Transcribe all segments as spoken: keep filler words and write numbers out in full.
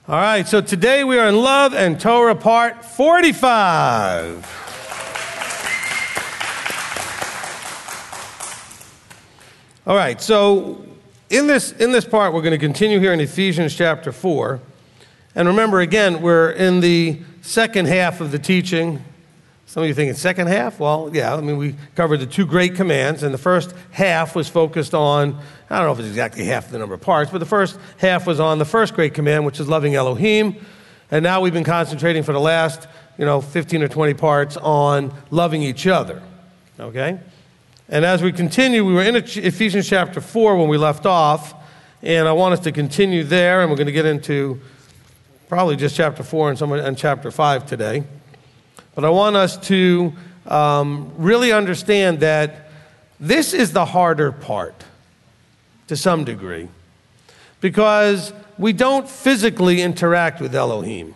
All right, so today we are in Love and Torah part forty-five. All right, so in this, in this part, we're going to continue here in Ephesians chapter four. And remember, again, we're in the second half of the teaching. Some of you thinking, second half? Well, yeah, I mean, we covered the two great commands, and the first half was focused on, I don't know if it's exactly half the number of parts, but the first half was on the first great command, which is loving Elohim. And now we've been concentrating for the last, you know, fifteen or twenty parts on loving each other, okay? And as we continue, we were in Ephesians chapter four when we left off, and I want us to continue there, and we're going to get into probably just chapter four and, some, and chapter five today. But I want us to um, really understand that this is the harder part to some degree, because we don't physically interact with Elohim.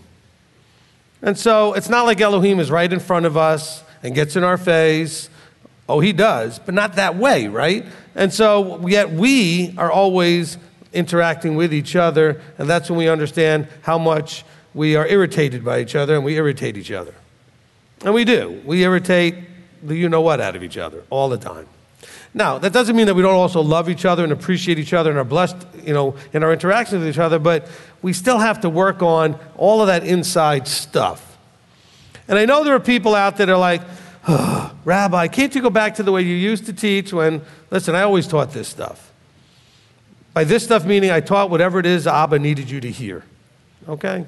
And so it's not like Elohim is right in front of us and gets in our face. Oh, he does, but not that way, right? And so yet we are always interacting with each other, and that's when we understand how much we are irritated by each other, and we irritate each other. And we do. We irritate the you-know-what out of each other all the time. Now, that doesn't mean that we don't also love each other and appreciate each other and are blessed, you know, in our interactions with each other, but we still have to work on all of that inside stuff. And I know there are people out there that are like, oh, Rabbi, can't you go back to the way you used to teach when, listen, I always taught this stuff. By this stuff meaning I taught whatever it is Abba needed you to hear, okay?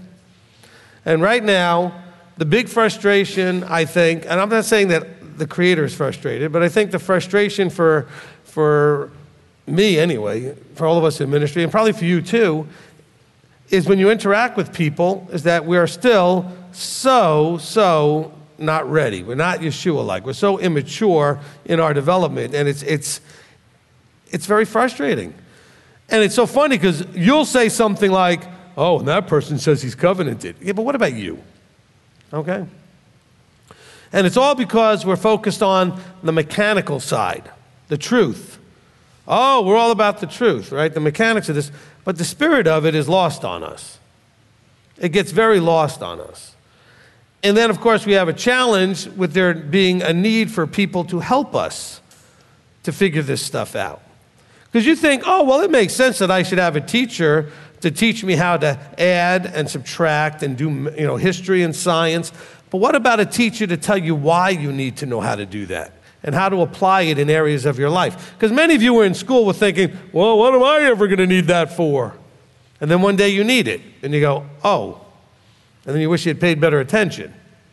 And right now, the big frustration, I think, and I'm not saying that the Creator is frustrated, but I think the frustration for, for me anyway, for all of us in ministry, and probably for you too, is when you interact with people, is that we are still so, so not ready. We're not Yeshua-like. We're so immature in our development, and it's, it's, it's very frustrating. And it's so funny because you'll say something like, oh, and that person says he's covenanted. Yeah, but what about you? Okay? And it's all because we're focused on the mechanical side, the truth. Oh, we're all about the truth, right? The mechanics of this. But the spirit of it is lost on us. It gets very lost on us. And then, of course, we have a challenge with there being a need for people to help us to figure this stuff out. Because you think, oh, well, it makes sense that I should have a teacher to teach me how to add and subtract and do, you know, history and science. But what about a teacher to tell you why you need to know how to do that and how to apply it in areas of your life? Because many of you were in school were thinking, well, what am I ever going to need that for? And then one day you need it, and you go, oh. And then you wish you had paid better attention.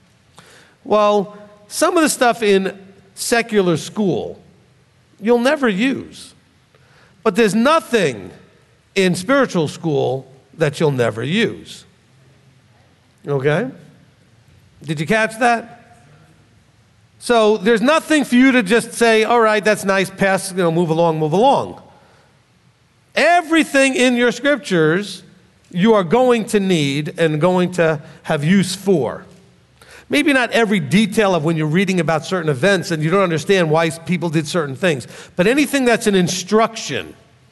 Well, some of the stuff in secular school you'll never use. But there's nothing in spiritual school that you'll never use. Okay? Did you catch that? So there's nothing for you to just say, all right, that's nice, pass, you know, move along, move along. Everything in your scriptures you are going to need and going to have use for. Maybe not every detail of when you're reading about certain events and you don't understand why people did certain things, but anything that's an instruction,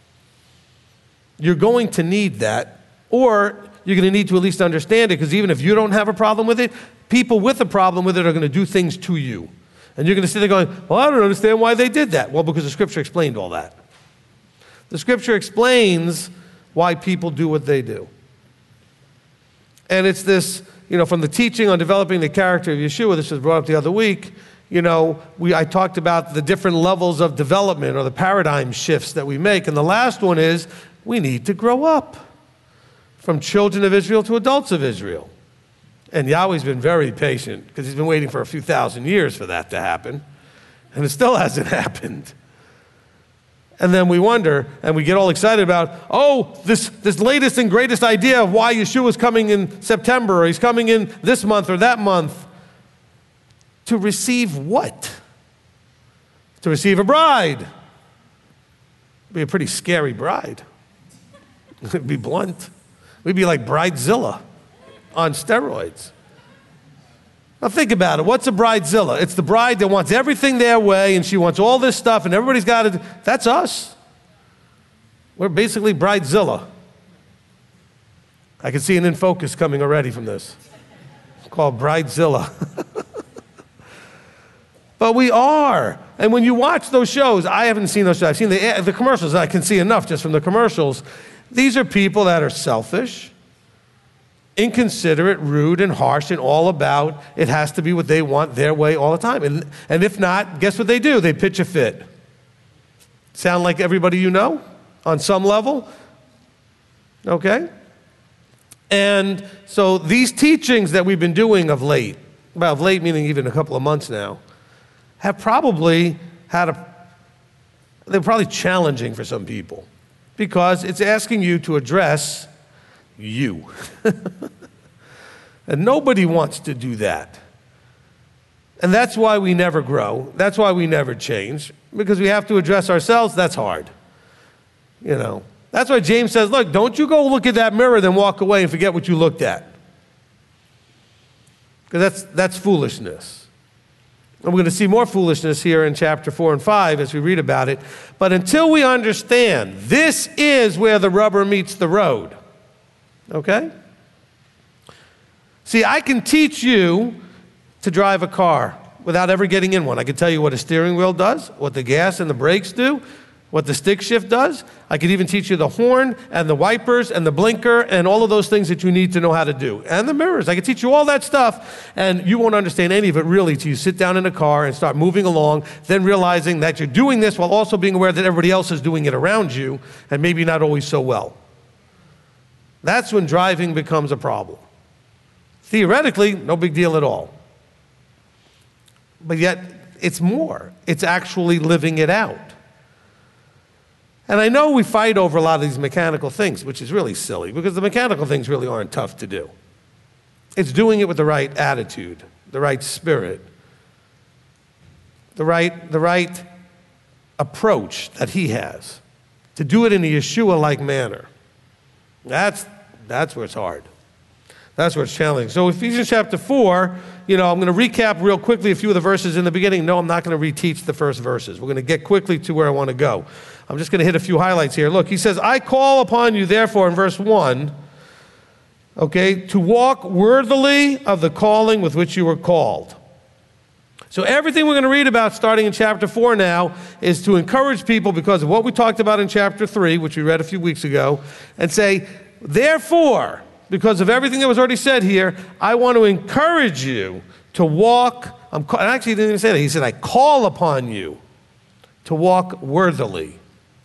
you're going to need that, or you're going to need to at least understand it, because even if you don't have a problem with it, people with a problem with it are going to do things to you. And you're going to sit there going, well, I don't understand why they did that. Well, because the Scripture explained all that. The Scripture explains why people do what they do. And it's this, you know, from the teaching on developing the character of Yeshua, this was brought up the other week, you know, we, I talked about the different levels of development or the paradigm shifts that we make. And the last one is, we need to grow up from children of Israel to adults of Israel. And Yahweh's been very patient because he's been waiting for a few thousand years for that to happen. And it still hasn't happened. And then we wonder, and we get all excited about, oh, this, this latest and greatest idea of why Yeshua is coming in September, or he's coming in this month or that month. To receive what? To receive a bride. It'd be a pretty scary bride. It'd be blunt. We'd be like Bridezilla on steroids. Now think about it. What's a bridezilla? It's the bride that wants everything their way, and she wants all this stuff, and everybody's got it. That's us. We're basically bridezilla. I can see an In Focus coming already from this. It's called Bridezilla. But we are. And when you watch those shows, I haven't seen those shows. I've seen the, the commercials. I can see enough just from the commercials. These are people that are selfish, inconsiderate, rude, and harsh, and all about it has to be what they want their way all the time. And, and if not, guess what they do? They pitch a fit. Sound like everybody you know on some level? Okay? And so these teachings that we've been doing of late, well, of late meaning even a couple of months now, have probably had a, they're probably challenging for some people because it's asking you to address you. And nobody wants to do that. And that's why we never grow. That's why we never change, because we have to address ourselves. That's hard. You know, that's why James says, look, don't you go look at that mirror, then walk away and forget what you looked at. Because that's, that's foolishness. And we're going to see more foolishness here in chapter four and five as we read about it. But until we understand, this is where the rubber meets the road. Okay? See, I can teach you to drive a car without ever getting in one. I can tell you what a steering wheel does, what the gas and the brakes do, what the stick shift does. I could even teach you the horn and the wipers and the blinker and all of those things that you need to know how to do. And the mirrors. I could teach you all that stuff, and you won't understand any of it really till you sit down in a car and start moving along, then realizing that you're doing this while also being aware that everybody else is doing it around you, and maybe not always so well. That's when driving becomes a problem. Theoretically, no big deal at all. But yet, it's more. It's actually living it out. And I know we fight over a lot of these mechanical things, which is really silly, because the mechanical things really aren't tough to do. It's doing it with the right attitude, the right spirit, the right, the right approach that he has, to do it in a Yeshua-like manner. That's, that's where it's hard. That's where it's challenging. So Ephesians chapter four, you know, I'm going to recap real quickly a few of the verses in the beginning. No, I'm not going to reteach the first verses. We're going to get quickly to where I want to go. I'm just going to hit a few highlights here. Look, he says, I call upon you, therefore, in verse one, okay, to walk worthily of the calling with which you were called. So everything we're going to read about starting in chapter four now is to encourage people because of what we talked about in chapter three, which we read a few weeks ago, and say, therefore, because of everything that was already said here, I want to encourage you to walk. I'm, actually, he didn't even say that. He said, I call upon you to walk worthily.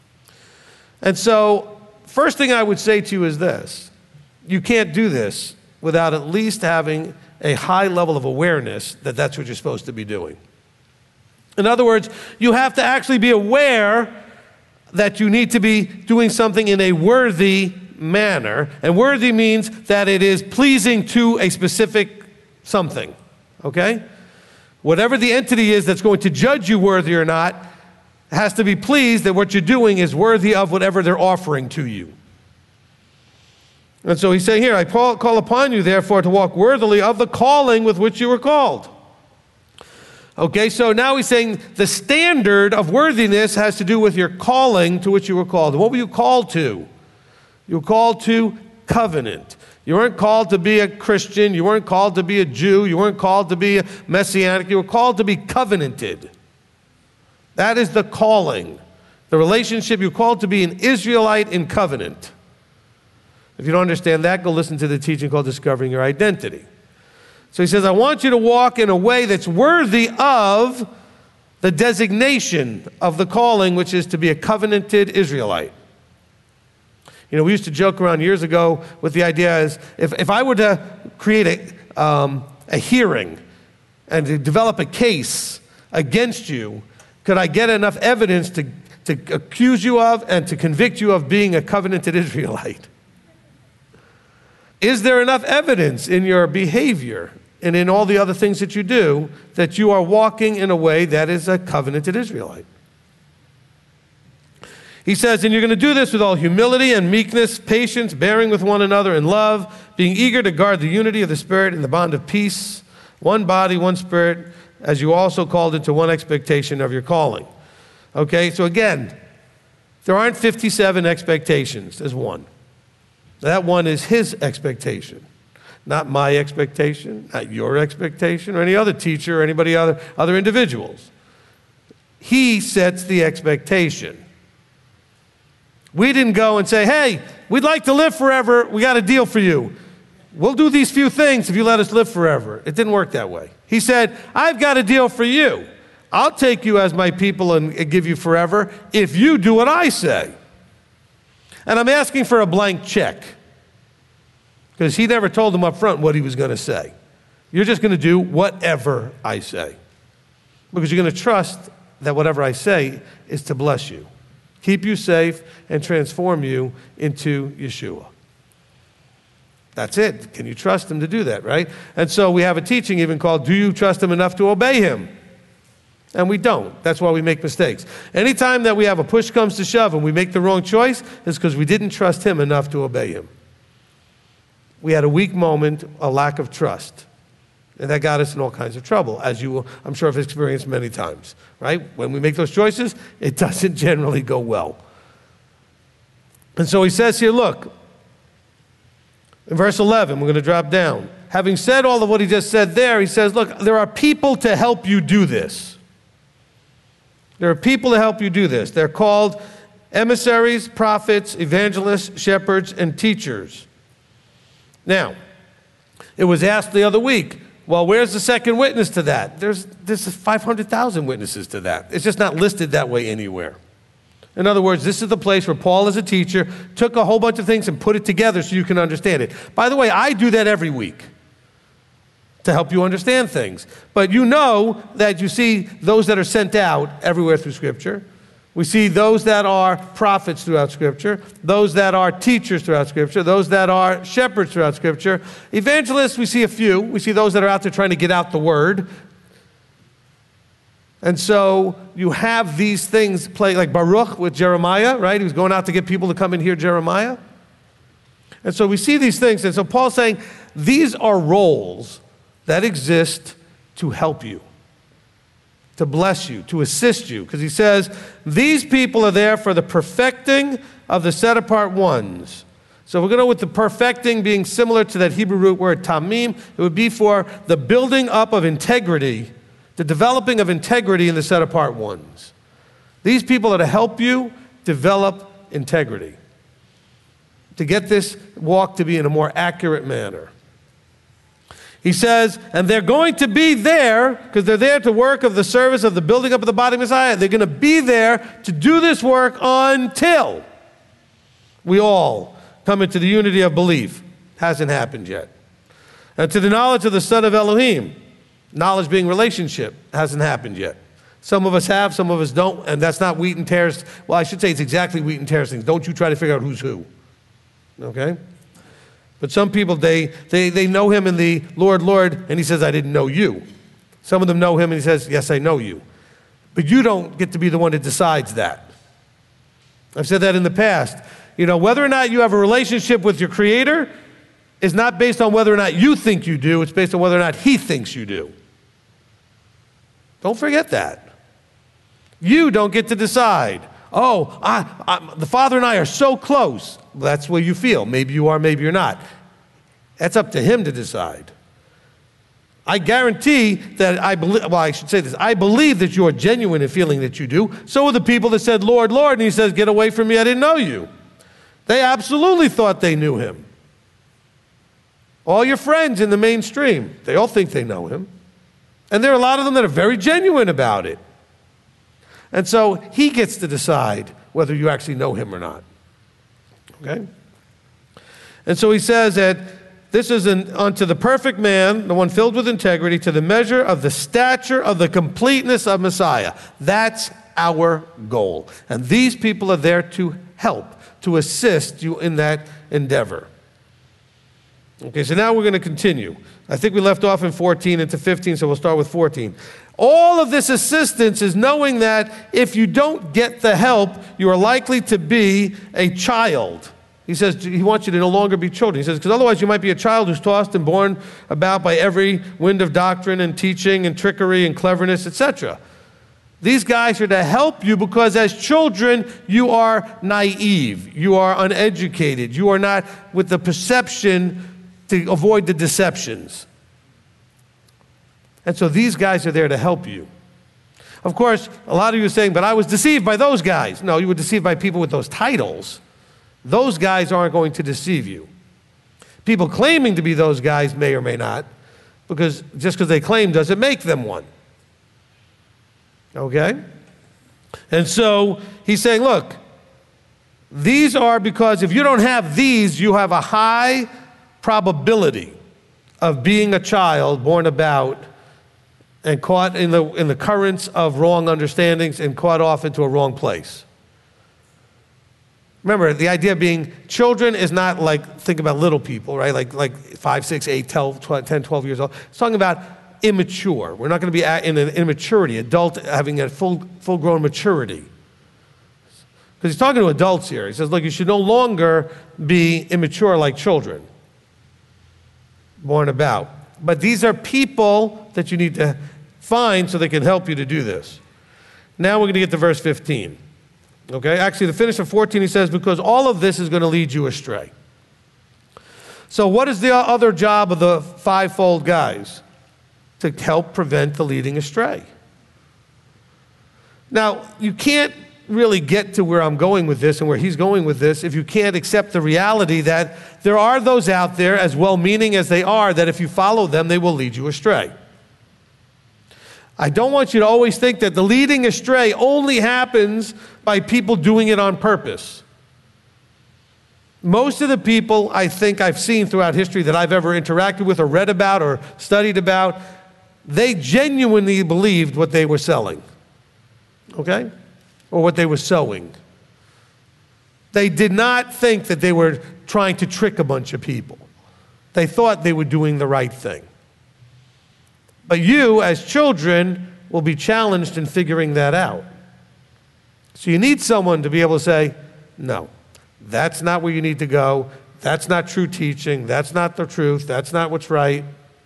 And so, first thing I would say to you is this. You can't do this without at least having a high level of awareness that that's what you're supposed to be doing. In other words, you have to actually be aware that you need to be doing something in a worthy manner. And worthy means that it is pleasing to a specific something, okay? Whatever the entity is that's going to judge you worthy or not has to be pleased that what you're doing is worthy of whatever they're offering to you. And so he's saying here, I call, call upon you, therefore, to walk worthily of the calling with which you were called. Okay, so now he's saying the standard of worthiness has to do with your calling to which you were called. And what were you called to? You were called to covenant. You weren't called to be a Christian. You weren't called to be a Jew. You weren't called to be a Messianic. You were called to be covenanted. That is the calling. The relationship, you're called to be an Israelite in covenant. If you don't understand that, go listen to the teaching called Discovering Your Identity. So he says, I want you to walk in a way that's worthy of the designation of the calling, which is to be a covenanted Israelite. You know, we used to joke around years ago with the idea is if, if I were to create a, um, a hearing and to develop a case against you, could I get enough evidence to, to accuse you of and to convict you of being a covenanted Israelite? Is there enough evidence in your behavior and in all the other things that you do that you are walking in a way that is a covenanted Israelite? He says, and you're going to do this with all humility and meekness, patience, bearing with one another in love, being eager to guard the unity of the Spirit in the bond of peace, one body, one Spirit, as you also called into one expectation of your calling. Okay, so again, there aren't fifty-seven expectations, there's one. That one is his expectation, not my expectation, not your expectation, or any other teacher or anybody other, other individuals. He sets the expectation. We didn't go and say, hey, we'd like to live forever. We got a deal for you. We'll do these few things if you let us live forever. It didn't work that way. He said, I've got a deal for you. I'll take you as my people and, and give you forever if you do what I say. And I'm asking for a blank check because he never told them up front what he was going to say. You're just going to do whatever I say because you're going to trust that whatever I say is to bless you, keep you safe, and transform you into Yeshua. That's it. Can you trust him to do that, right? And so we have a teaching even called, do you trust him enough to obey him? And we don't. That's why we make mistakes. Anytime that we have a push comes to shove and we make the wrong choice, it's because we didn't trust him enough to obey him. We had a weak moment, a lack of trust. And that got us in all kinds of trouble, as you, I'm sure, have experienced many times, right? When we make those choices, it doesn't generally go well. And so he says here, look, in verse eleven, we're going to drop down. Having said all of what he just said there, he says, look, there are people to help you do this. There are people to help you do this. They're called emissaries, prophets, evangelists, shepherds, and teachers. Now, it was asked the other week, well, where's the second witness to that? There's, there's five hundred thousand witnesses to that. It's just not listed that way anywhere. In other words, this is the place where Paul, as a teacher, took a whole bunch of things and put it together so you can understand it. By the way, I do that every week to help you understand things. But you know that you see those that are sent out everywhere through Scripture. We see those that are prophets throughout Scripture, those that are teachers throughout Scripture, those that are shepherds throughout Scripture. Evangelists, we see a few. We see those that are out there trying to get out the word. And so you have these things play, like Baruch with Jeremiah, right? He was going out to get people to come and hear Jeremiah. And so we see these things. And so Paul's saying these are roles that exist to help you, to bless you, to assist you. Because he says, these people are there for the perfecting of the set-apart ones. So we're going to, with the perfecting being similar to that Hebrew root word tamim, it would be for the building up of integrity, the developing of integrity in the set-apart ones. These people are to help you develop integrity, to get this walk to be in a more accurate manner. He says, and they're going to be there, because they're there to work of the service of the building up of the body of Messiah. They're going to be there to do this work until we all come into the unity of belief. Hasn't happened yet. And to the knowledge of the Son of Elohim, knowledge being relationship, hasn't happened yet. Some of us have, some of us don't, and that's not wheat and tares. Well, I should say it's exactly wheat and tares things. Don't you try to figure out who's who. Okay? But some people, they, they, they know him in the Lord, Lord, and he says, I didn't know you. Some of them know him and he says, yes, I know you. But you don't get to be the one that decides that. I've said that in the past. You know, whether or not you have a relationship with your Creator is not based on whether or not you think you do. It's based on whether or not he thinks you do. Don't forget that. You don't get to decide. Oh, I, I, the Father and I are so close. Well, that's where you feel. Maybe you are, maybe you're not. That's up to him to decide. I guarantee that I believe, well, I should say this. I believe that you are genuine in feeling that you do. So are the people that said, Lord, Lord, and he says, get away from me, I didn't know you. They absolutely thought they knew him. All your friends in the mainstream, they all think they know him. And there are a lot of them that are very genuine about it. And so he gets to decide whether you actually know him or not. Okay? And so he says that this is an, unto the perfect man, the one filled with integrity, to the measure of the stature of the completeness of Messiah. That's our goal. And these people are there to help, to assist you in that endeavor. Okay, so now we're going to continue. I think we left off in fourteen into fifteen, so we'll start with fourteen. All of this assistance is knowing that if you don't get the help, you are likely to be a child. He says he wants you to no longer be children. He says, because otherwise you might be a child who's tossed and borne about by every wind of doctrine and teaching and trickery and cleverness, et cetera. These guys are to help you because as children, you are naive. You are uneducated. You are not with the perception to avoid the deceptions. And so these guys are there to help you. Of course, a lot of you are saying, but I was deceived by those guys. No, you were deceived by people with those titles. Those guys aren't going to deceive you. People claiming to be those guys may or may not, because just because they claim doesn't make them one. Okay? And so he's saying, look, these are because if you don't have these, you have a high probability of being a child born about and caught in the, in the currents of wrong understandings and caught off into a wrong place. Remember, the idea of being children is not like, think about little people, right? Like, like five, six, eight, twelve, ten, twelve years old. It's talking about immature. We're not going to be in an immaturity, adult having a full, full-grown maturity. Because he's talking to adults here. He says, look, you should no longer be immature like children, born about. But these are people that you need to find so they can help you to do this. Now we're going to get to verse fifteen. Okay? Actually, the finish of fourteen, he says, because all of this is going to lead you astray. So what is the other job of the fivefold guys? To help prevent the leading astray. Now, you can't really get to where I'm going with this and where he's going with this if you can't accept the reality that there are those out there, as well-meaning as they are, that if you follow them, they will lead you astray. I don't want you to always think that the leading astray only happens by people doing it on purpose. Most of the people I think I've seen throughout history that I've ever interacted with or read about or studied about, they genuinely believed what they were selling, okay? Or what they were sowing. They did not think that they were trying to trick a bunch of people. They thought they were doing the right thing. But you, as children, will be challenged in figuring that out. So you need someone to be able to say, no, that's not where you need to go. That's not true teaching. That's not the truth. That's not what's right.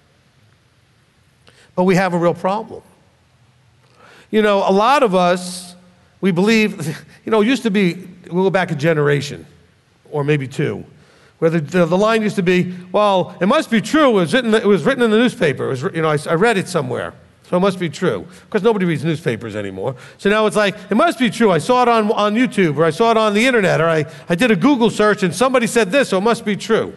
But we have a real problem. You know, a lot of us, we believe, you know, it used to be, we'll go back a generation, or maybe two, where the, the, the line used to be, well, it must be true, it was written, it was written in the newspaper, it was, you know, I, I read it somewhere, so it must be true. Because nobody reads newspapers anymore. So now it's like, it must be true, I saw it on, on YouTube, or I saw it on the internet, or I, I did a Google search and somebody said this, so it must be true.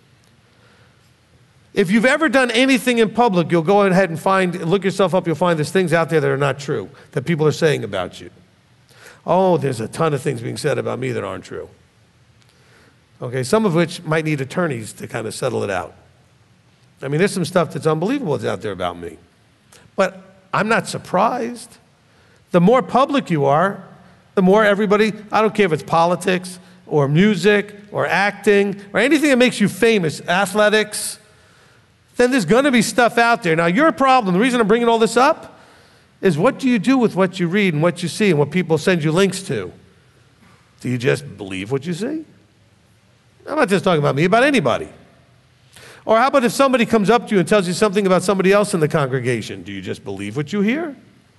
If you've ever done anything in public, you'll go ahead and find, look yourself up, you'll find there's things out there that are not true, that people are saying about you. Oh, there's a ton of things being said about me that aren't true. Okay, some of which might need attorneys to kind of settle it out. I mean, there's some stuff that's unbelievable that's out there about me. But I'm not surprised. The more public you are, the more everybody, I don't care if it's politics or music or acting or anything that makes you famous, athletics, then there's going to be stuff out there. Now, your problem, the reason I'm bringing all this up, is what do you do with what you read and what you see and what people send you links to? Do you just believe what you see? I'm not just talking about me, about anybody. Or how about if somebody comes up to you and tells you something about somebody else in the congregation? Do you just believe what you hear?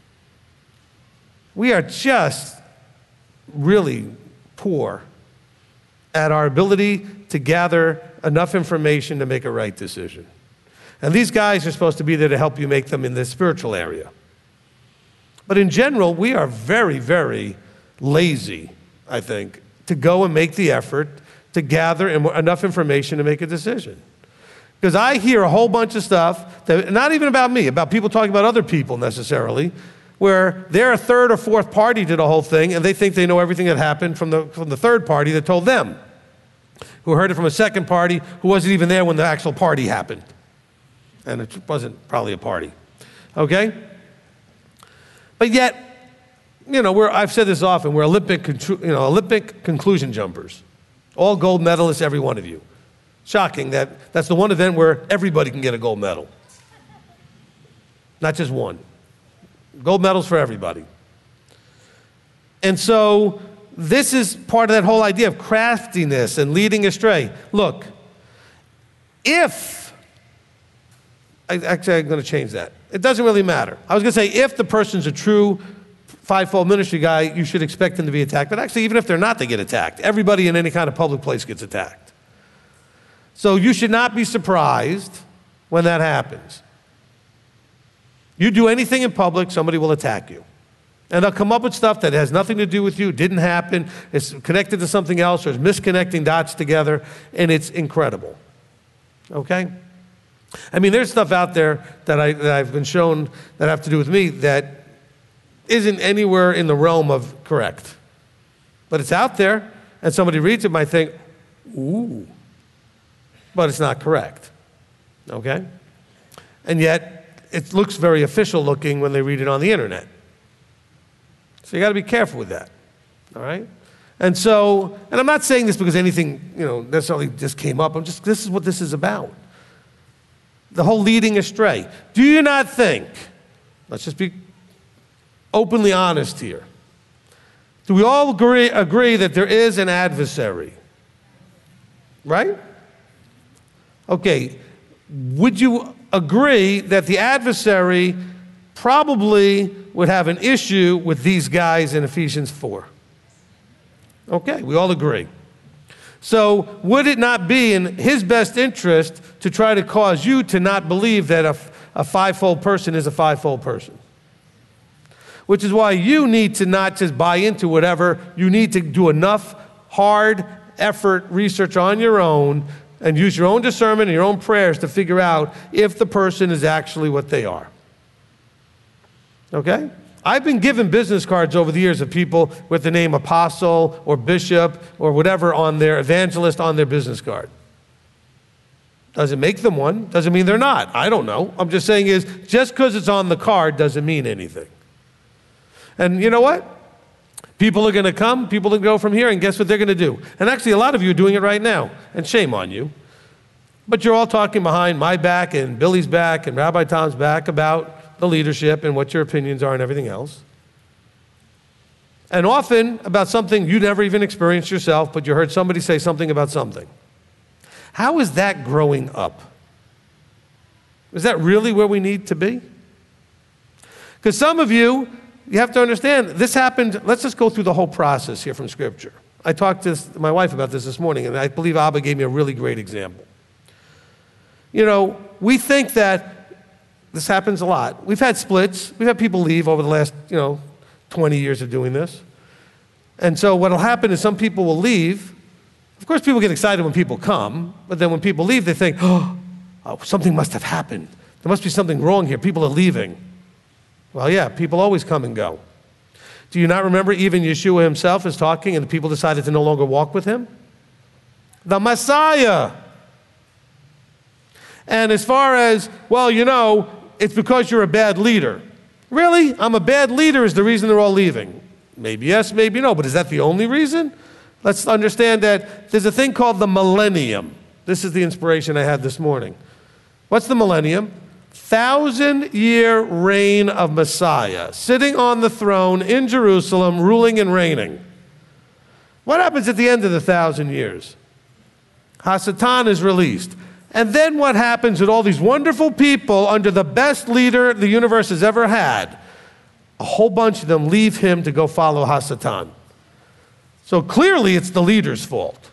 We are just really poor at our ability to gather enough information to make a right decision. And these guys are supposed to be there to help you make them in the spiritual area. But in general, we are very, very lazy, I think, to go and make the effort to gather enough information to make a decision. Because I hear a whole bunch of stuff, that, not even about me, about people talking about other people necessarily, where they're a third or fourth party to the whole thing, and they think they know everything that happened from the, from the third party that told them, who heard it from a second party who wasn't even there when the actual party happened. And it wasn't probably a party, okay? But yet, you know, we're, I've said this often, we're Olympic, you know, Olympic conclusion jumpers. All gold medalists, every one of you. Shocking that that's the one event where everybody can get a gold medal. Not just one. Gold medals for everybody. And so this is part of that whole idea of craftiness and leading astray. Look, if, I, actually I'm going to change that. It doesn't really matter. I was going to say if the person's a true fivefold ministry guy, you should expect them to be attacked. But actually, even if they're not, they get attacked. Everybody in any kind of public place gets attacked. So you should not be surprised when that happens. You do anything in public, somebody will attack you. And they'll come up with stuff that has nothing to do with you, didn't happen, it's connected to something else, or is misconnecting dots together, and it's incredible. Okay? I mean, there's stuff out there that, I, that I've been shown that have to do with me that isn't anywhere in the realm of correct. But it's out there, and somebody reads it might think, ooh, but it's not correct. Okay? And yet, it looks very official looking when they read it on the internet. So you got to be careful with that, all right? And so, and I'm not saying this because anything, you know, necessarily just came up. I'm just, this is what this is about. The whole leading astray. Do you not think, let's just be openly honest here, do we all agree, agree that there is an adversary? Right? Okay, would you agree that the adversary probably would have an issue with these guys in Ephesians four? Okay, we all agree. So would it not be in his best interest to try to cause you to not believe that a, a fivefold person is a fivefold person? Which is why you need to not just buy into whatever, you need to do enough hard effort research on your own and use your own discernment and your own prayers to figure out if the person is actually what they are. Okay? I've been given business cards over the years of people with the name apostle or bishop or whatever on their, evangelist on their business card. Doesn't make them one, doesn't mean they're not. I don't know. I'm just saying is, just because it's on the card doesn't mean anything. And you know what? People are going to come, people are going to go from here, and guess what they're going to do? And actually, a lot of you are doing it right now, and shame on you. But you're all talking behind my back and Billy's back and Rabbi Tom's back about the leadership and what your opinions are and everything else. And often about something you never even experienced yourself, but you heard somebody say something about something. How is that growing up? Is that really where we need to be? Because some of you, you have to understand, this happened, let's just go through the whole process here from Scripture. I talked to my wife about this this morning, and I believe Abba gave me a really great example. You know, we think that this happens a lot. We've had splits. We've had people leave over the last, you know, twenty years of doing this. And so what will happen is some people will leave. Of course, people get excited when people come, but then when people leave, they think, oh, oh, something must have happened. There must be something wrong here. People are leaving. Well, yeah, people always come and go. Do you not remember even Yeshua himself is talking and the people decided to no longer walk with him? The Messiah. And as far as, well, you know, it's because you're a bad leader. Really? I'm a bad leader is the reason they're all leaving. Maybe yes, maybe no, but is that the only reason? Let's understand that there's a thing called the millennium. This is the inspiration I had this morning. What's the millennium? Thousand-year reign of Messiah, sitting on the throne in Jerusalem, ruling and reigning. What happens at the end of the thousand years? Hasatan is released. And then what happens with all these wonderful people under the best leader the universe has ever had? A whole bunch of them leave him to go follow Hasatan. So clearly it's the leader's fault.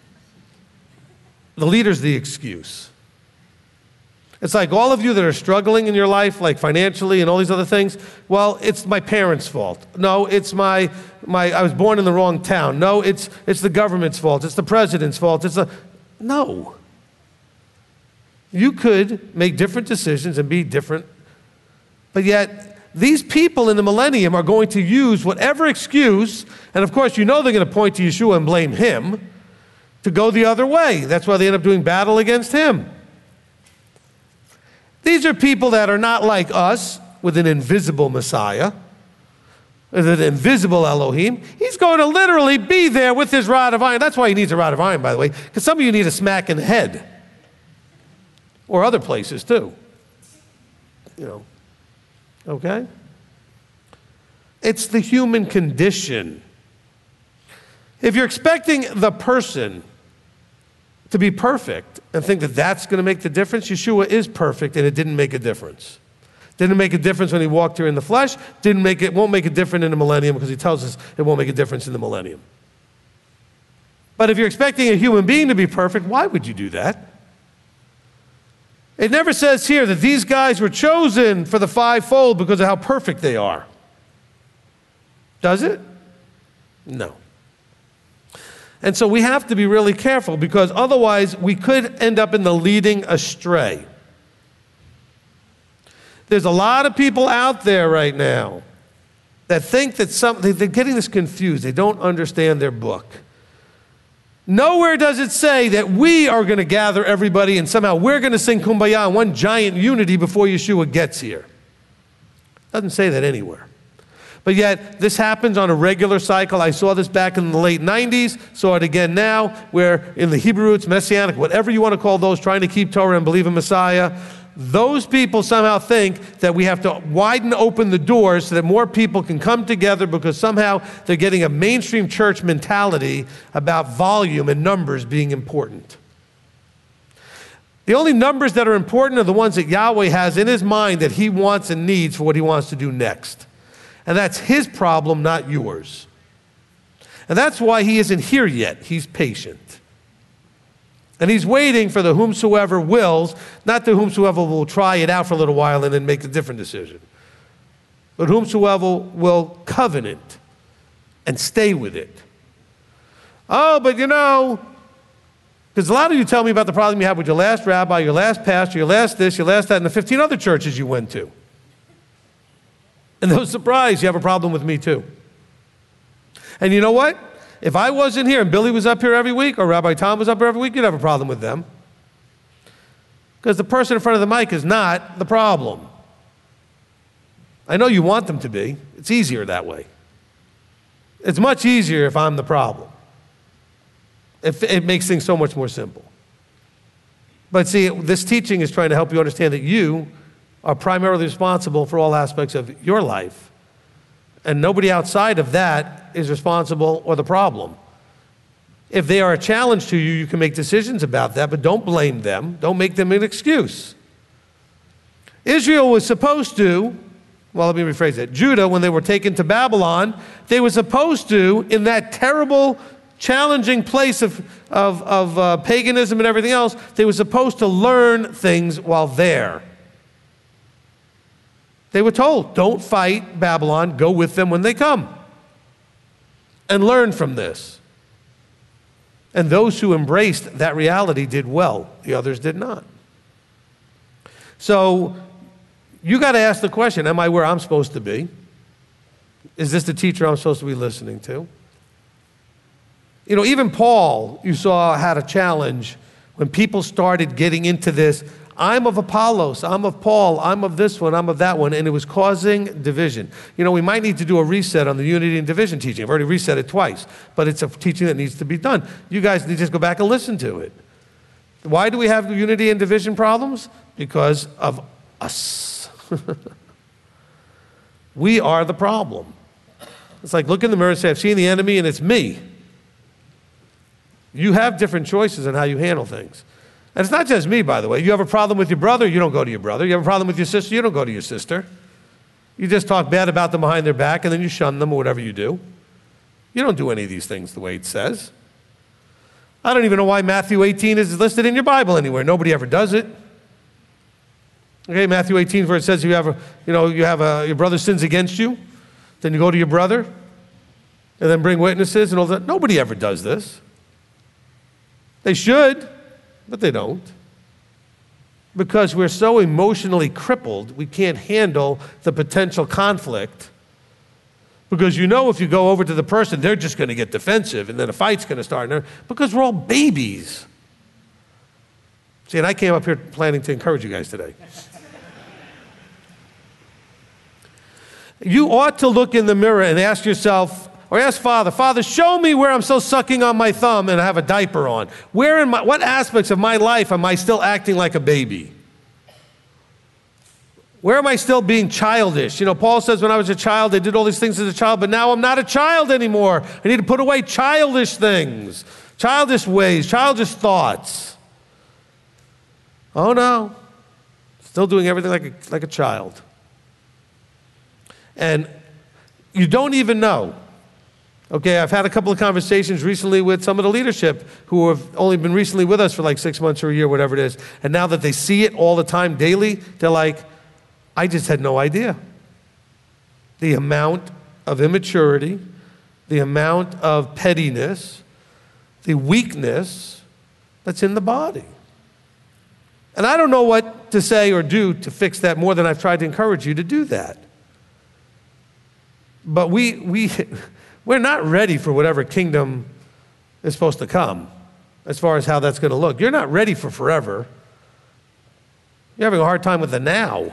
The leader's the excuse. It's like all of you that are struggling in your life, like financially and all these other things, well, it's my parents' fault. No, it's my, my I was born in the wrong town. No, it's, it's the government's fault. It's the president's fault. It's the, no. You could make different decisions and be different, but yet these people in the millennium are going to use whatever excuse, and of course you know they're going to point to Yeshua and blame him, to go the other way. That's why they end up doing battle against him. These are people that are not like us with an invisible Messiah, with an invisible Elohim. He's going to literally be there with his rod of iron. That's why he needs a rod of iron, by the way, because some of you need a smack in the head. Or other places too. You know. Okay? It's the human condition. If you're expecting the person to be perfect and think that that's going to make the difference, Yeshua is perfect and it didn't make a difference. Didn't make a difference when he walked here in the flesh. Didn't make it, won't make a difference in the millennium, because he tells us it won't make a difference in the millennium. But if you're expecting a human being to be perfect, why would you do that? It never says here that these guys were chosen for the fivefold because of how perfect they are. Does it? No. And so we have to be really careful, because otherwise we could end up in the leading astray. There's a lot of people out there right now that think that some, they're getting this confused. They don't understand their book. Nowhere does it say that we are going to gather everybody and somehow we're going to sing Kumbaya in one giant unity before Yeshua gets here. It doesn't say that anywhere. But yet, this happens on a regular cycle. I saw this back in the late nineties, saw it again now, where in the Hebrew it's Messianic, whatever you want to call those, trying to keep Torah and believe in Messiah. Those people somehow think that we have to widen open the doors so that more people can come together, because somehow they're getting a mainstream church mentality about volume and numbers being important. The only numbers that are important are the ones that Yahweh has in his mind that he wants and needs for what he wants to do next. And that's his problem, not yours. And that's why he isn't here yet. He's patient. And he's waiting for the whomsoever wills, not the whomsoever will try it out for a little while and then make a different decision, but whomsoever will covenant and stay with it. Oh, but you know, because a lot of you tell me about the problem you have with your last rabbi, your last pastor, your last this, your last that, and the fifteen other churches you went to. And no surprise, you have a problem with me too. And you know what? If I wasn't here and Billy was up here every week, or Rabbi Tom was up here every week, you'd have a problem with them. Because the person in front of the mic is not the problem. I know you want them to be. It's easier that way. It's much easier if I'm the problem. It, it makes things so much more simple. But see, this teaching is trying to help you understand that you are primarily responsible for all aspects of your life. And nobody outside of that is responsible or the problem. If they are a challenge to you, you can make decisions about that, but don't blame them. Don't make them an excuse. Israel was supposed to, well, let me rephrase it. Judah, when they were taken to Babylon, they were supposed to, in that terrible, challenging place of, of, of uh, paganism and everything else, they were supposed to learn things while there. They were told, don't fight Babylon, go with them when they come. And learn from this. And those who embraced that reality did well. The others did not. So you got to ask the question, am I where I'm supposed to be? Is this the teacher I'm supposed to be listening to? You know, even Paul, you saw, had a challenge when people started getting into this. I'm of Apollos, I'm of Paul, I'm of this one, I'm of that one, and it was causing division. You know, we might need to do a reset on the unity and division teaching. I've already reset it twice, but it's a teaching that needs to be done. You guys need to just go back and listen to it. Why do we have unity and division problems? Because of us. We are the problem. It's like look in the mirror and say, I've seen the enemy and it's me. You have different choices on how you handle things. And it's not just me, by the way. You have a problem with your brother, you don't go to your brother. You have a problem with your sister, you don't go to your sister. You just talk bad about them behind their back, and then you shun them or whatever you do. You don't do any of these things the way it says. I don't even know why Matthew eighteen is listed in your Bible anywhere. Nobody ever does it. Okay, Matthew eighteen, where it says you have a, you know, you have a, your brother sins against you, then you go to your brother, and then bring witnesses and all that. Nobody ever does this. They should. But they don't. Because we're so emotionally crippled, we can't handle the potential conflict. Because you know if you go over to the person, they're just going to get defensive, and then a fight's going to start. Because we're all babies. See, and I came up here planning to encourage you guys today. You ought to look in the mirror and ask yourself, or ask Father, Father, show me where I'm still sucking on my thumb and I have a diaper on. Where in my, what aspects of my life am I still acting like a baby? Where am I still being childish? You know, Paul says when I was a child, I did all these things as a child, but now I'm not a child anymore. I need to put away childish things, childish ways, childish thoughts. Oh no, still doing everything like a, like a child. And you don't even know. Okay, I've had a couple of conversations recently with some of the leadership who have only been recently with us for like six months or a year, whatever it is. And now that they see it all the time, daily, they're like, I just had no idea. The amount of immaturity, the amount of pettiness, the weakness that's in the body. And I don't know what to say or do to fix that more than I've tried to encourage you to do that. But we, we, we're not ready for whatever kingdom is supposed to come as far as how that's going to look. You're not ready for forever. You're having a hard time with the now.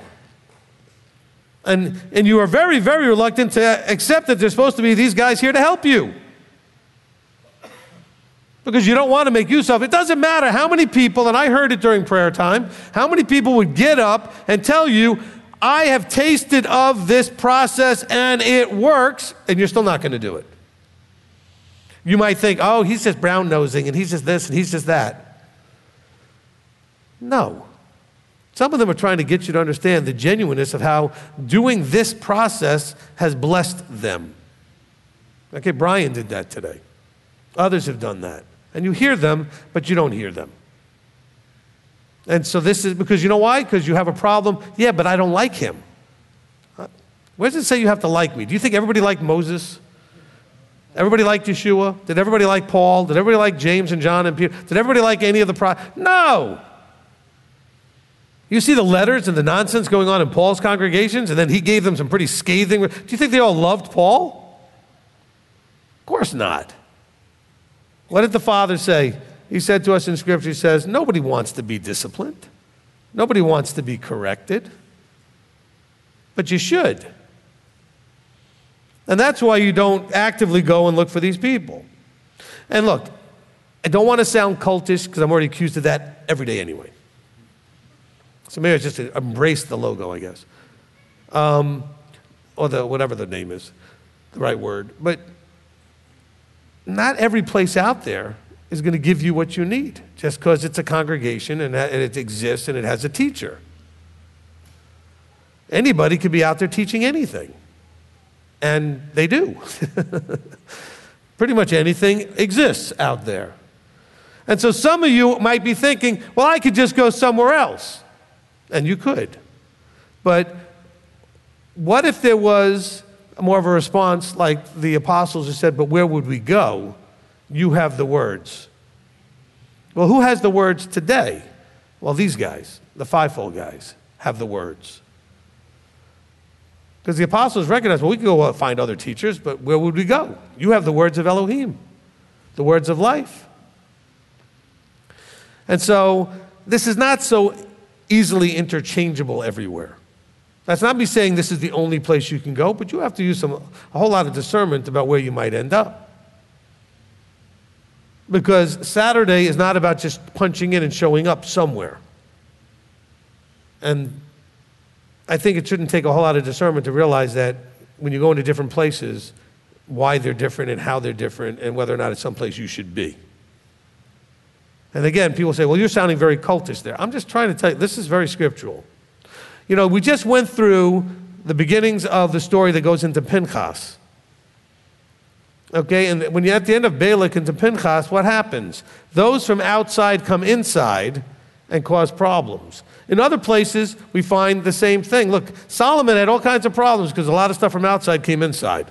And, and you are very, very reluctant to accept that there's supposed to be these guys here to help you. Because you don't want to make use of it. It doesn't matter how many people, and I heard it during prayer time, how many people would get up and tell you, I have tasted of this process and it works, and you're still not going to do it. You might think, oh, he's just brown-nosing, and he's just this, and he's just that. No. Some of them are trying to get you to understand the genuineness of how doing this process has blessed them. Okay, Brian did that today. Others have done that. And you hear them, but you don't hear them. And so this is because, you know why? Because you have a problem. Yeah, but I don't like him. Where does it say you have to like me? Do you think everybody liked Moses? Everybody liked Yeshua? Did everybody like Paul? Did everybody like James and John and Peter? Did everybody like any of the prophets? No. You see the letters and the nonsense going on in Paul's congregations, and then he gave them some pretty scathing. Do you think they all loved Paul? Of course not. What did the Father say? He said to us in Scripture, he says, nobody wants to be disciplined. Nobody wants to be corrected. But you should. And that's why you don't actively go and look for these people. And look, I don't want to sound cultish because I'm already accused of that every day anyway. So maybe I just embrace the logo, I guess. Um, or the whatever the name is, the right word. But not every place out there is going to give you what you need just because it's a congregation and it exists and it has a teacher. Anybody could be out there teaching anything. And they do. Pretty much anything exists out there. And so some of you might be thinking, well, I could just go somewhere else. And you could. But what if there was more of a response like the apostles who said, but where would we go? You have the words. Well, who has the words today? Well, these guys, the fivefold guys, have the words. Because the apostles recognized, well, we could go find other teachers, but where would we go? You have the words of Elohim, the words of life. And so this is not so easily interchangeable everywhere. That's not me saying this is the only place you can go, but you have to use some, a whole lot of discernment about where you might end up. Because Saturday is not about just punching in and showing up somewhere. And I think it shouldn't take a whole lot of discernment to realize that when you go into different places, why they're different and how they're different and whether or not it's someplace you should be. And again, people say, well, you're sounding very cultish there. I'm just trying to tell you, this is very scriptural. You know, we just went through the beginnings of the story that goes into Pinchas. Okay, and when you're at the end of Balak into Pinchas, what happens? Those from outside come inside and cause problems. In other places, we find the same thing. Look, Solomon had all kinds of problems because a lot of stuff from outside came inside.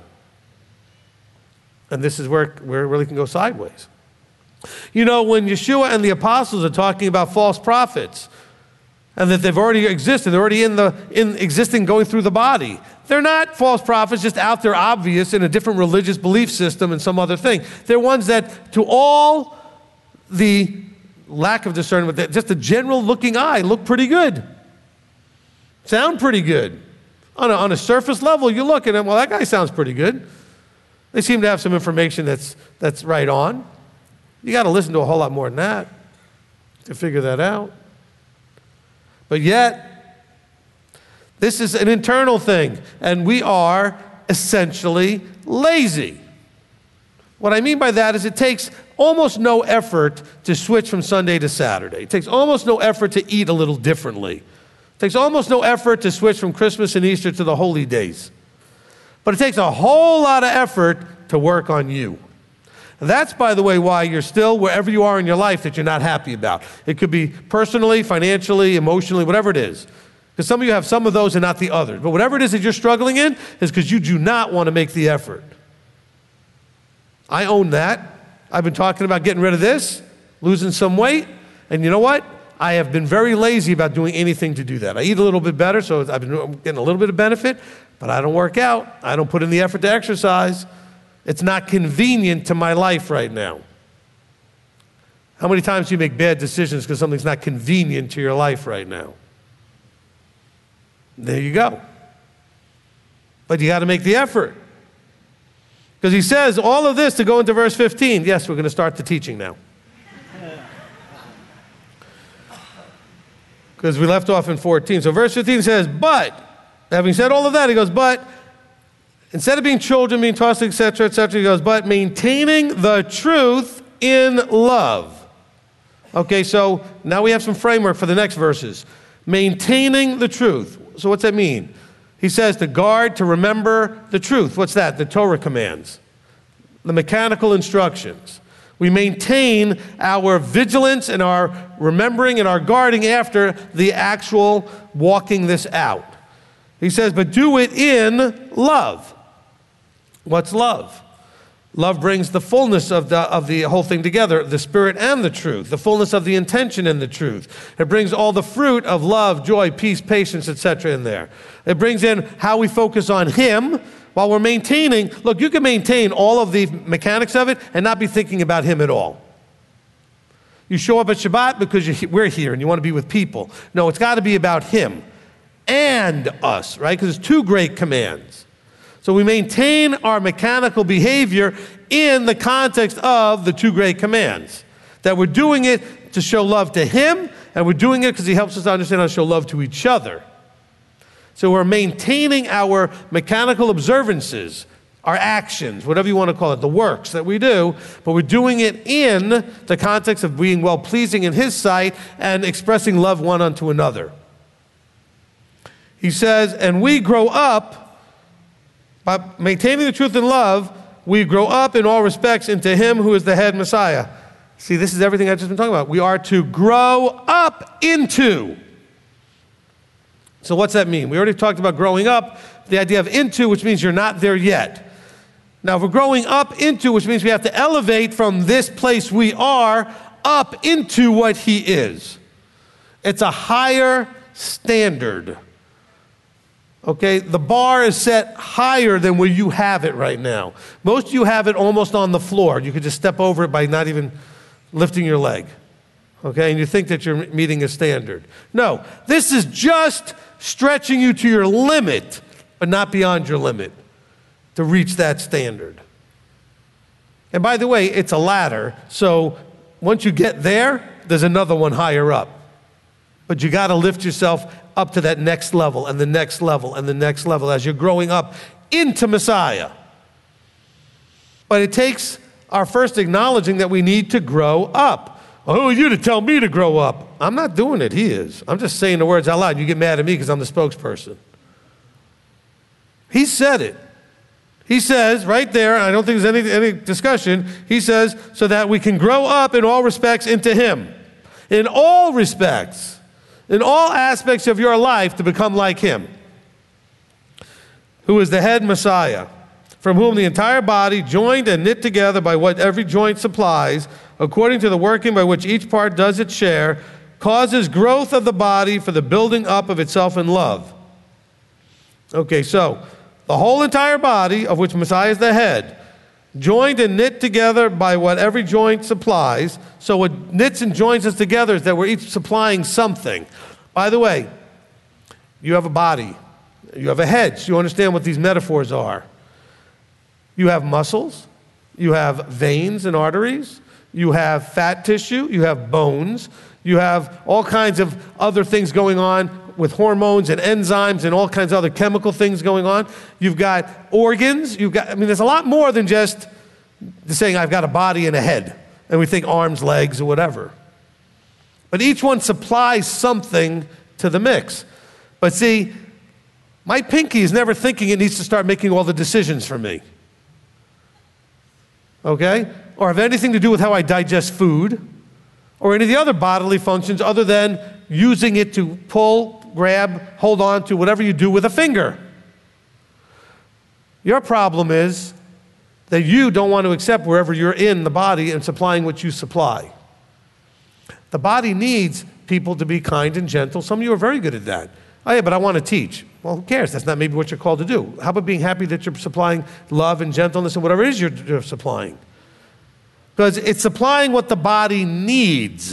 And this is where, where it really can go sideways. You know, when Yeshua and the apostles are talking about false prophets and that they've already existed, they're already in the in existing going through the body. They're not false prophets just out there obvious in a different religious belief system and some other thing. They're ones that to all the lack of discernment, just a general looking eye, look pretty good. Sound pretty good. On a, on a surface level, you look at them, well, that guy sounds pretty good. They seem to have some information that's that's right on. You got to listen to a whole lot more than that to figure that out. But yet, this is an internal thing, and we are essentially lazy. What I mean by that is it takes almost no effort to switch from Sunday to Saturday. It takes almost no effort to eat a little differently. It takes almost no effort to switch from Christmas and Easter to the holy days. But it takes a whole lot of effort to work on you. And that's, by the way, why you're still wherever you are in your life that you're not happy about. It could be personally, financially, emotionally, whatever it is. Because some of you have some of those and not the others. But whatever it is that you're struggling in is because you do not want to make the effort. I own that. I've been talking about getting rid of this, losing some weight, and you know what? I have been very lazy about doing anything to do that. I eat a little bit better, so I've been getting a little bit of benefit, but I don't work out. I don't put in the effort to exercise. It's not convenient to my life right now. How many times do you make bad decisions because something's not convenient to your life right now? There you go. But you got to make the effort. Because he says all of this to go into verse fifteen. Yes, we're going to start the teaching now. Because we left off in fourteen. So verse fifteen says, but, having said all of that, he goes, but, instead of being children, being tossed, et cetera, et cetera, he goes, but maintaining the truth in love. Okay, so now we have some framework for the next verses. Maintaining the truth. So what's that mean? He says to guard, to remember the truth. What's that? The Torah commands, the mechanical instructions. We maintain our vigilance and our remembering and our guarding after the actual walking this out. He says, but do it in love. What's love? Love brings the fullness of the, of the whole thing together, the spirit and the truth, the fullness of the intention and the truth. It brings all the fruit of love, joy, peace, patience, et cetera in there. It brings in how we focus on him while we're maintaining. Look, you can maintain all of the mechanics of it and not be thinking about him at all. You show up at Shabbat because you're, we're here and you want to be with people. No, it's got to be about him and us, right? Because it's two great commands. So we maintain our mechanical behavior in the context of the two great commands. That we're doing it to show love to him, and we're doing it because he helps us to understand how to show love to each other. So we're maintaining our mechanical observances, our actions, whatever you want to call it, the works that we do, but we're doing it in the context of being well-pleasing in his sight and expressing love one unto another. He says, and we grow up by maintaining the truth in love, we grow up in all respects into him who is the head Messiah. See, this is everything I've just been talking about. We are to grow up into. So what's that mean? We already talked about growing up, the idea of into, which means you're not there yet. Now, if we're growing up into, which means we have to elevate from this place we are up into what he is. It's a higher standard. Okay, the bar is set higher than where you have it right now. Most of you have it almost on the floor. You could just step over it by not even lifting your leg. Okay, and you think that you're meeting a standard. No, this is just stretching you to your limit, but not beyond your limit to reach that standard. And by the way, it's a ladder, so once you get there, there's another one higher up. But you got to lift yourself up to that next level and the next level and the next level as you're growing up into Messiah. But it takes our first acknowledging that we need to grow up. Who are you to tell me to grow up? I'm not doing it, he is. I'm just saying the words out loud. You get mad at me because I'm the spokesperson. He said it. He says right there, I don't think there's any, any discussion, he says, so that we can grow up in all respects into him. In all respects. In all aspects of your life to become like him, who is the head Messiah, from whom the entire body, joined and knit together by what every joint supplies, according to the working by which each part does its share, causes growth of the body for the building up of itself in love. Okay, so the whole entire body, of which Messiah is the head, joined and knit together by what every joint supplies. So what knits and joins us together is that we're each supplying something. By the way, you have a body. You have a head. So you understand what these metaphors are. You have muscles. You have veins and arteries. You have fat tissue. You have bones. You have all kinds of other things going on with hormones and enzymes and all kinds of other chemical things going on. You've got organs. You've got, I mean, there's a lot more than just saying I've got a body and a head. And we think arms, legs, or whatever. But each one supplies something to the mix. But see, My pinky is never thinking it needs to start making all the decisions for me. Okay? Or have anything to do with how I digest food, or any of the other bodily functions other than using it to pull, grab, hold on to whatever you do with a finger. Your problem is that you don't want to accept wherever you're in the body and supplying what you supply. The body needs people to be kind and gentle. Some of you are very good at that. Oh yeah, but I want to teach. Well, who cares? That's not maybe what you're called to do. How about being happy that you're supplying love and gentleness and whatever it is you're, you're supplying? Because it's supplying what the body needs.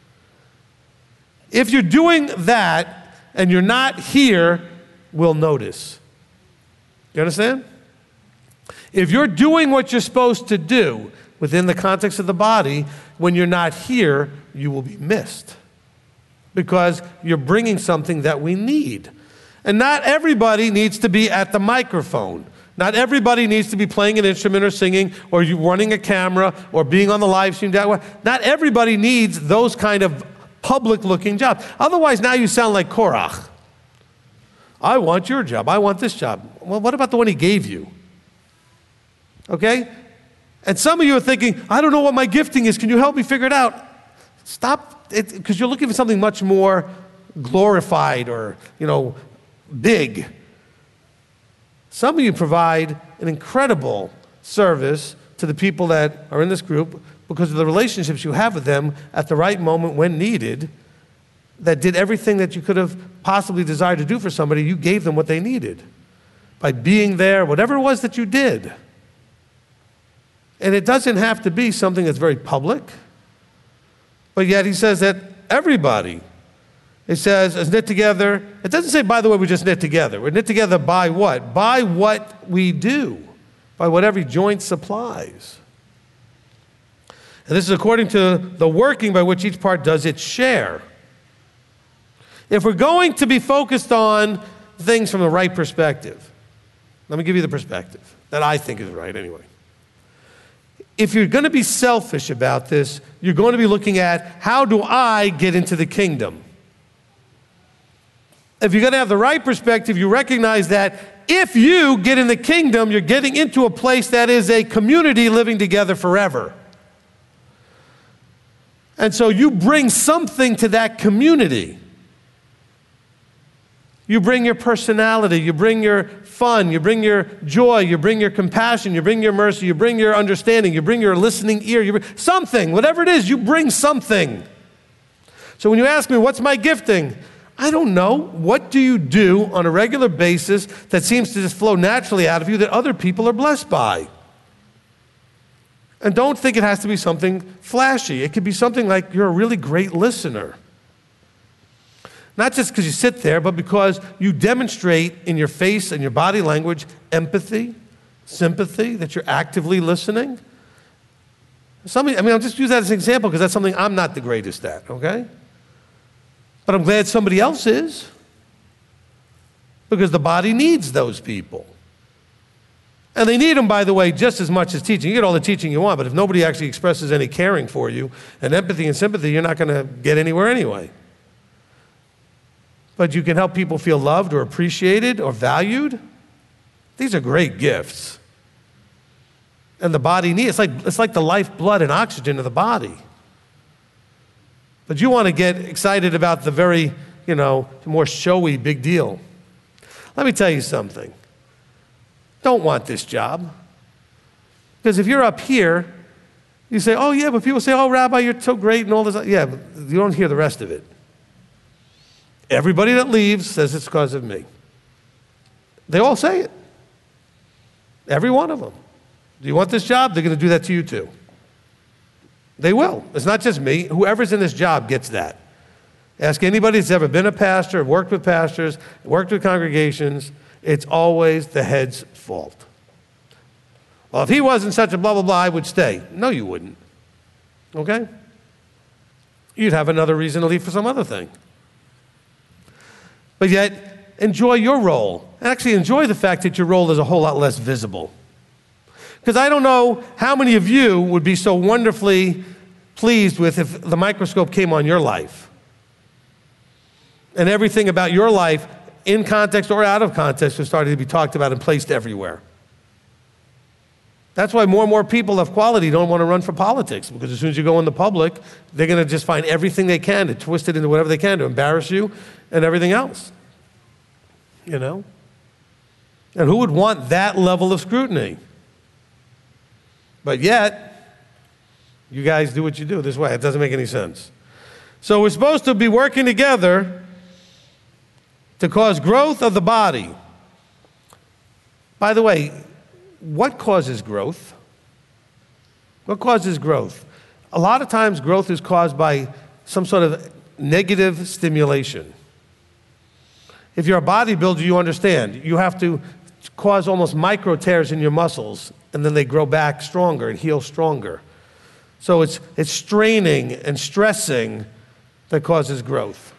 If you're doing that and you're not here, we'll notice. You understand? If you're doing what you're supposed to do within the context of the body, when you're not here, you will be missed. Because you're bringing something that we need. And not everybody needs to be at the microphone. Not everybody needs to be playing an instrument or singing or you running a camera or being on the live stream. Not everybody needs those kind of public-looking jobs. Otherwise, now you sound like Korach. I want your job. I want this job. Well, what about the one he gave you? Okay? And some of you are thinking, I don't know what my gifting is. Can you help me figure it out? Stop, because you're looking for something much more glorified or, you know, big. Some of you provide an incredible service to the people that are in this group because of the relationships you have with them at the right moment when needed, that did everything that you could have possibly desired to do for somebody. You gave them what they needed by being there, whatever it was that you did. And it doesn't have to be something that's very public, but yet he says that everybody, it says, is knit together. It doesn't say, by the way, we just knit together. We're knit together by what? By what we do, by what every joint supplies. And this is according to the working by which each part does its share. If we're going to be focused on things from the right perspective, let me give you the perspective that I think is right anyway. If you're going to be selfish about this, you're going to be looking at, how do I get into the kingdom? If you're going to have the right perspective, you recognize that if you get in the kingdom, you're getting into a place that is a community living together forever. And so you bring something to that community. You bring your personality, you bring your fun, you bring your joy, you bring your compassion, you bring your mercy, you bring your understanding, you bring your listening ear, you bring something, whatever it is, you bring something. So when you ask me, what's my gifting? I don't know. What do you do on a regular basis that seems to just flow naturally out of you that other people are blessed by? And don't think it has to be something flashy. It could be something like you're a really great listener. Not just because you sit there, but because you demonstrate in your face and your body language empathy, sympathy, that you're actively listening. Somebody, I mean, I'll just use that as an example because that's something I'm not the greatest at, okay? But I'm glad somebody else is, because the body needs those people. And they need them, by the way, just as much as teaching. You get all the teaching you want, but if nobody actually expresses any caring for you and empathy and sympathy, you're not going to get anywhere anyway. But you can help people feel loved or appreciated or valued. These are great gifts. And the body needs, it's like, it's like the lifeblood and oxygen of the body. But you want to get excited about the very, you know, more showy big deal. Let me tell you something. Don't want this job. Because if you're up here, you say, oh yeah, but people say, oh Rabbi, you're so great and all this. Yeah, but you don't hear the rest of it. Everybody that leaves says it's because of me. They all say it. Every one of them. Do you want this job? They're going to do that to you too. They will. It's not just me. Whoever's in this job gets that. Ask anybody that's ever been a pastor, worked with pastors, worked with congregations. It's always the head's fault. Well, if he wasn't such a blah, blah, blah, I would stay. No, you wouldn't. Okay? You'd have another reason to leave for some other thing. But yet, enjoy your role. Actually, enjoy the fact that your role is a whole lot less visible. Because I don't know how many of you would be so wonderfully pleased with if the microscope came on your life. And everything about your life in context or out of context, are starting to be talked about and placed everywhere. That's why more and more people of quality don't want to run for politics, because as soon as you go in the public, they're going to just find everything they can to twist it into whatever they can to embarrass you and everything else. You know? And who would want that level of scrutiny? But yet, you guys do what you do this way. It doesn't make any sense. So we're supposed to be working together to cause growth of the body. By the way, what causes growth? What causes growth? A lot of times growth is caused by some sort of negative stimulation. If you're a bodybuilder, you understand. You have to cause almost micro tears in your muscles, and then they grow back stronger and heal stronger. So it's, it's straining and stressing that causes growth.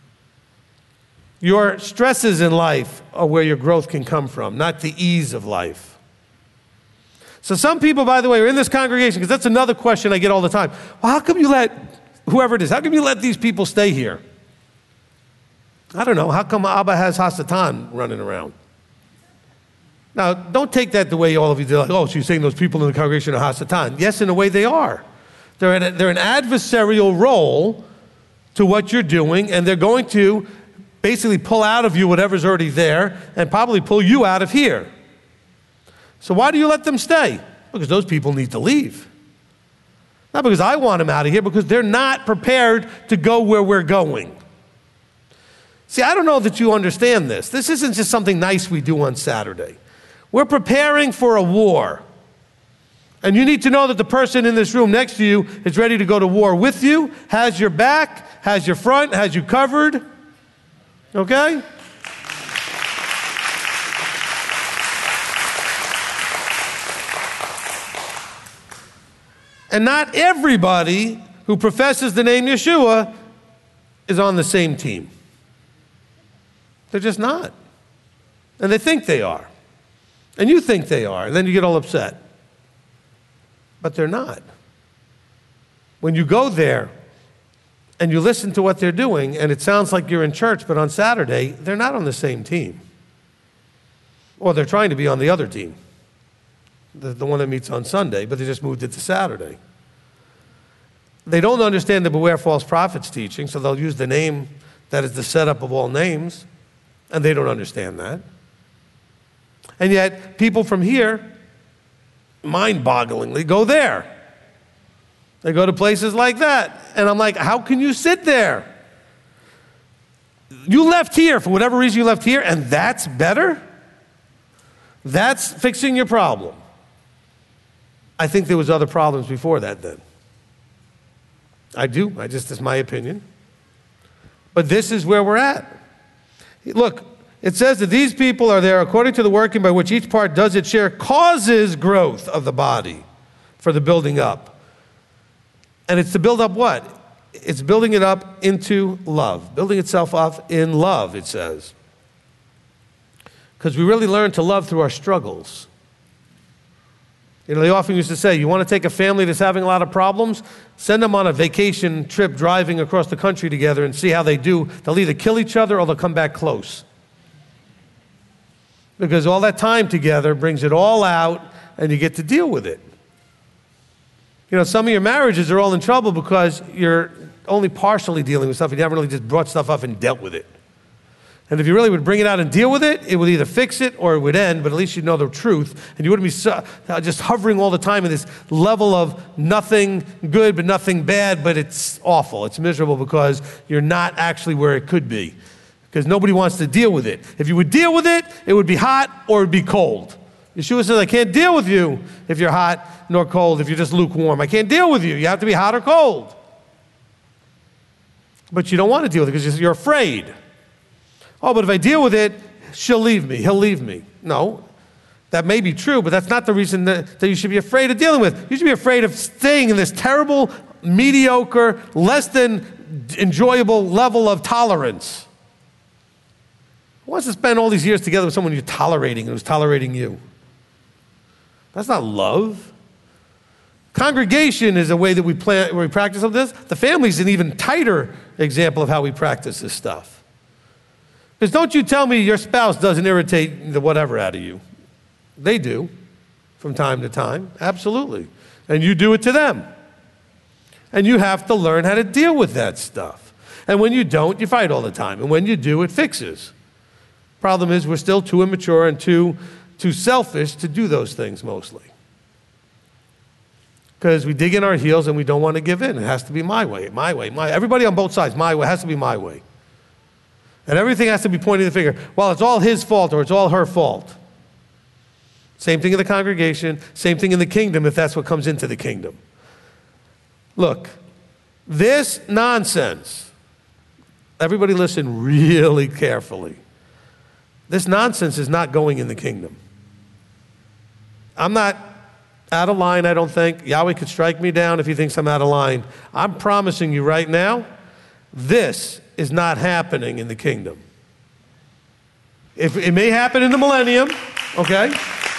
Your stresses in life are where your growth can come from, not the ease of life. So some people, by the way, are in this congregation, because that's another question I get all the time. Well, how come you let, whoever it is, how come you let these people stay here? I don't know. How come Abba has Hasatan running around? Now, don't take that the way all of you do. Like, oh, so you're saying those people in the congregation are Hasatan. Yes, in a way they are. They're, in a, they're an adversarial role to what you're doing, and they're going to basically pull out of you whatever's already there and probably pull you out of here. So why do you let them stay? Because those people need to leave. Not because I want them out of here, because they're not prepared to go where we're going. See, I don't know that you understand this. This isn't just something nice we do on Saturday. We're preparing for a war. And you need to know that the person in this room next to you is ready to go to war with you, has your back, has your front, has you covered. Okay? And not everybody who professes the name Yeshua is on the same team. They're just not. And they think they are. And you think they are, and then you get all upset. But they're not. When you go there and you listen to what they're doing, and it sounds like you're in church, but on Saturday, they're not on the same team. Or they're trying to be on the other team. The, the one that meets on Sunday, but they just moved it to Saturday. They don't understand the beware false prophets teaching, so they'll use the name that is the setup of all names, and they don't understand that. And yet, people from here, mind-bogglingly, go there. They go to places like that. And I'm like, how can you sit there? You left here, for whatever reason you left here, and that's better? That's fixing your problem. I think there was other problems before that then. I do. I just, it's my opinion. But this is where we're at. Look, it says that these people are there according to the working by which each part does its share, causes growth of the body for the building up. And it's to build up what? It's building it up into love. Building itself up in love, it says. Because we really learn to love through our struggles. You know, they often used to say, you want to take a family that's having a lot of problems? Send them on a vacation trip driving across the country together and see how they do. They'll either kill each other or they'll come back close. Because all that time together brings it all out and you get to deal with it. You know, some of your marriages are all in trouble because you're only partially dealing with stuff and you haven't really just brought stuff up and dealt with it. And if you really would bring it out and deal with it, it would either fix it or it would end, but at least you'd know the truth. And you wouldn't be so, uh, just hovering all the time in this level of nothing good but nothing bad, but it's awful. It's miserable because you're not actually where it could be. Because nobody wants to deal with it. If you would deal with it, it would be hot or it would be cold. Yeshua says, I can't deal with you if you're hot nor cold, if you're just lukewarm. I can't deal with you. You have to be hot or cold. But you don't want to deal with it because you're afraid. Oh, but if I deal with it, she'll leave me. He'll leave me. No, that may be true, but that's not the reason that, that you should be afraid of dealing with. You should be afraid of staying in this terrible, mediocre, less than enjoyable level of tolerance. Who wants to spend all these years together with someone you're tolerating and who's tolerating you? That's not love. Congregation is a way that we, plan, where we practice of this. The family is an even tighter example of how we practice this stuff. Because don't you tell me your spouse doesn't irritate the whatever out of you. They do from time to time, absolutely. And you do it to them. And you have to learn how to deal with that stuff. And when you don't, you fight all the time. And when you do, it fixes. Problem is, we're still too immature and too, too selfish to do those things mostly. Because we dig in our heels and we don't want to give in. It has to be my way, my way, my everybody on both sides, my way, it has to be my way. And everything has to be pointing the finger. Well, it's all his fault or it's all her fault. Same thing in the congregation, same thing in the kingdom if that's what comes into the kingdom. Look, this nonsense, everybody listen really carefully. This nonsense is not going in the kingdom. I'm not out of line, I don't think. Yahweh could strike me down if he thinks I'm out of line. I'm promising you right now, this is not happening in the kingdom. If, it may happen in the millennium, okay?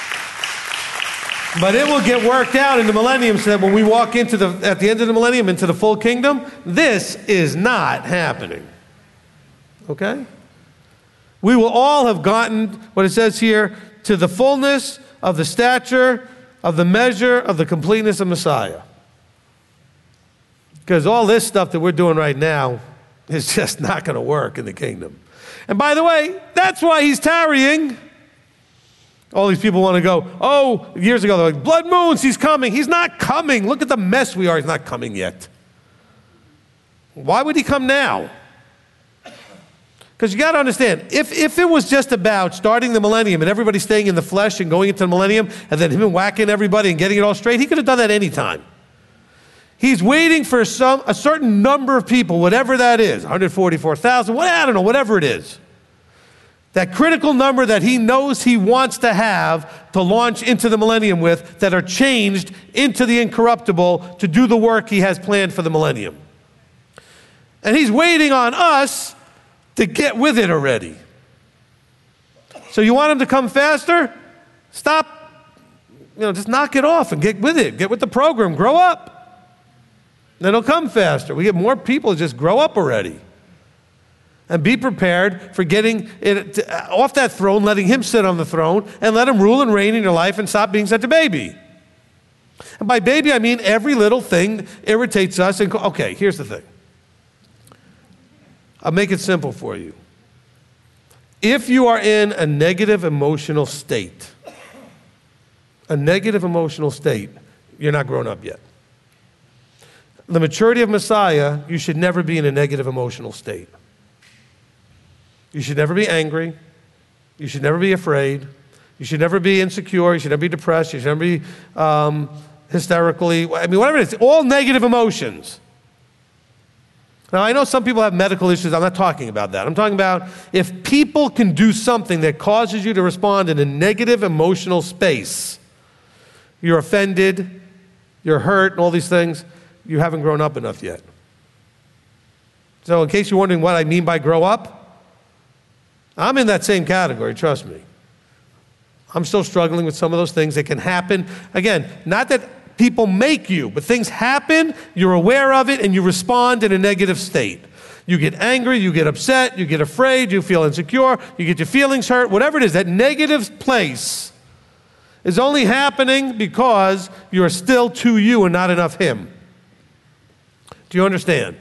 But it will get worked out in the millennium so that when we walk into the, at the end of the millennium, into the full kingdom, this is not happening, okay? We will all have gotten, what it says here, to the fullness of the stature of the measure of the completeness of Messiah. Because all this stuff that we're doing right now is just not going to work in the kingdom. And by the way, that's why he's tarrying. All these people want to go, oh, years ago, they're like, blood moons, he's coming. He's not coming. Look at the mess we are. He's not coming yet. Why would he come now? Because you got to understand, if, if it was just about starting the millennium and everybody staying in the flesh and going into the millennium and then him whacking everybody and getting it all straight, he could have done that anytime. He's waiting for some a certain number of people, whatever that is, one hundred forty-four thousand, what, I don't know, whatever it is. That critical number that he knows he wants to have to launch into the millennium with, that are changed into the incorruptible to do the work he has planned for the millennium. And he's waiting on us to get with it already. So you want him to come faster? Stop, you know, just knock it off and get with it. Get with the program, grow up. Then it'll come faster. We get more people to just grow up already. And be prepared for getting it off that throne, letting him sit on the throne, and let him rule and reign in your life and stop being such a baby. And by baby, I mean every little thing irritates us. And okay, here's the thing. I'll make it simple for you. If you are in a negative emotional state, a negative emotional state, you're not grown up yet. The maturity of Messiah, you should never be in a negative emotional state. You should never be angry. You should never be afraid. You should never be insecure. You should never be depressed. You should never be um, hysterically, I mean, whatever it is, all negative emotions. Now, I know some people have medical issues. I'm not talking about that. I'm talking about if people can do something that causes you to respond in a negative emotional space, you're offended, you're hurt, and all these things, you haven't grown up enough yet. So in case you're wondering what I mean by grow up, I'm in that same category, trust me. I'm still struggling with some of those things that can happen. Again, not that people make you, but things happen, you're aware of it, and you respond in a negative state. You get angry, you get upset, you get afraid, you feel insecure, you get your feelings hurt, whatever it is, that negative place is only happening because you're still too you and not enough him. Do you understand?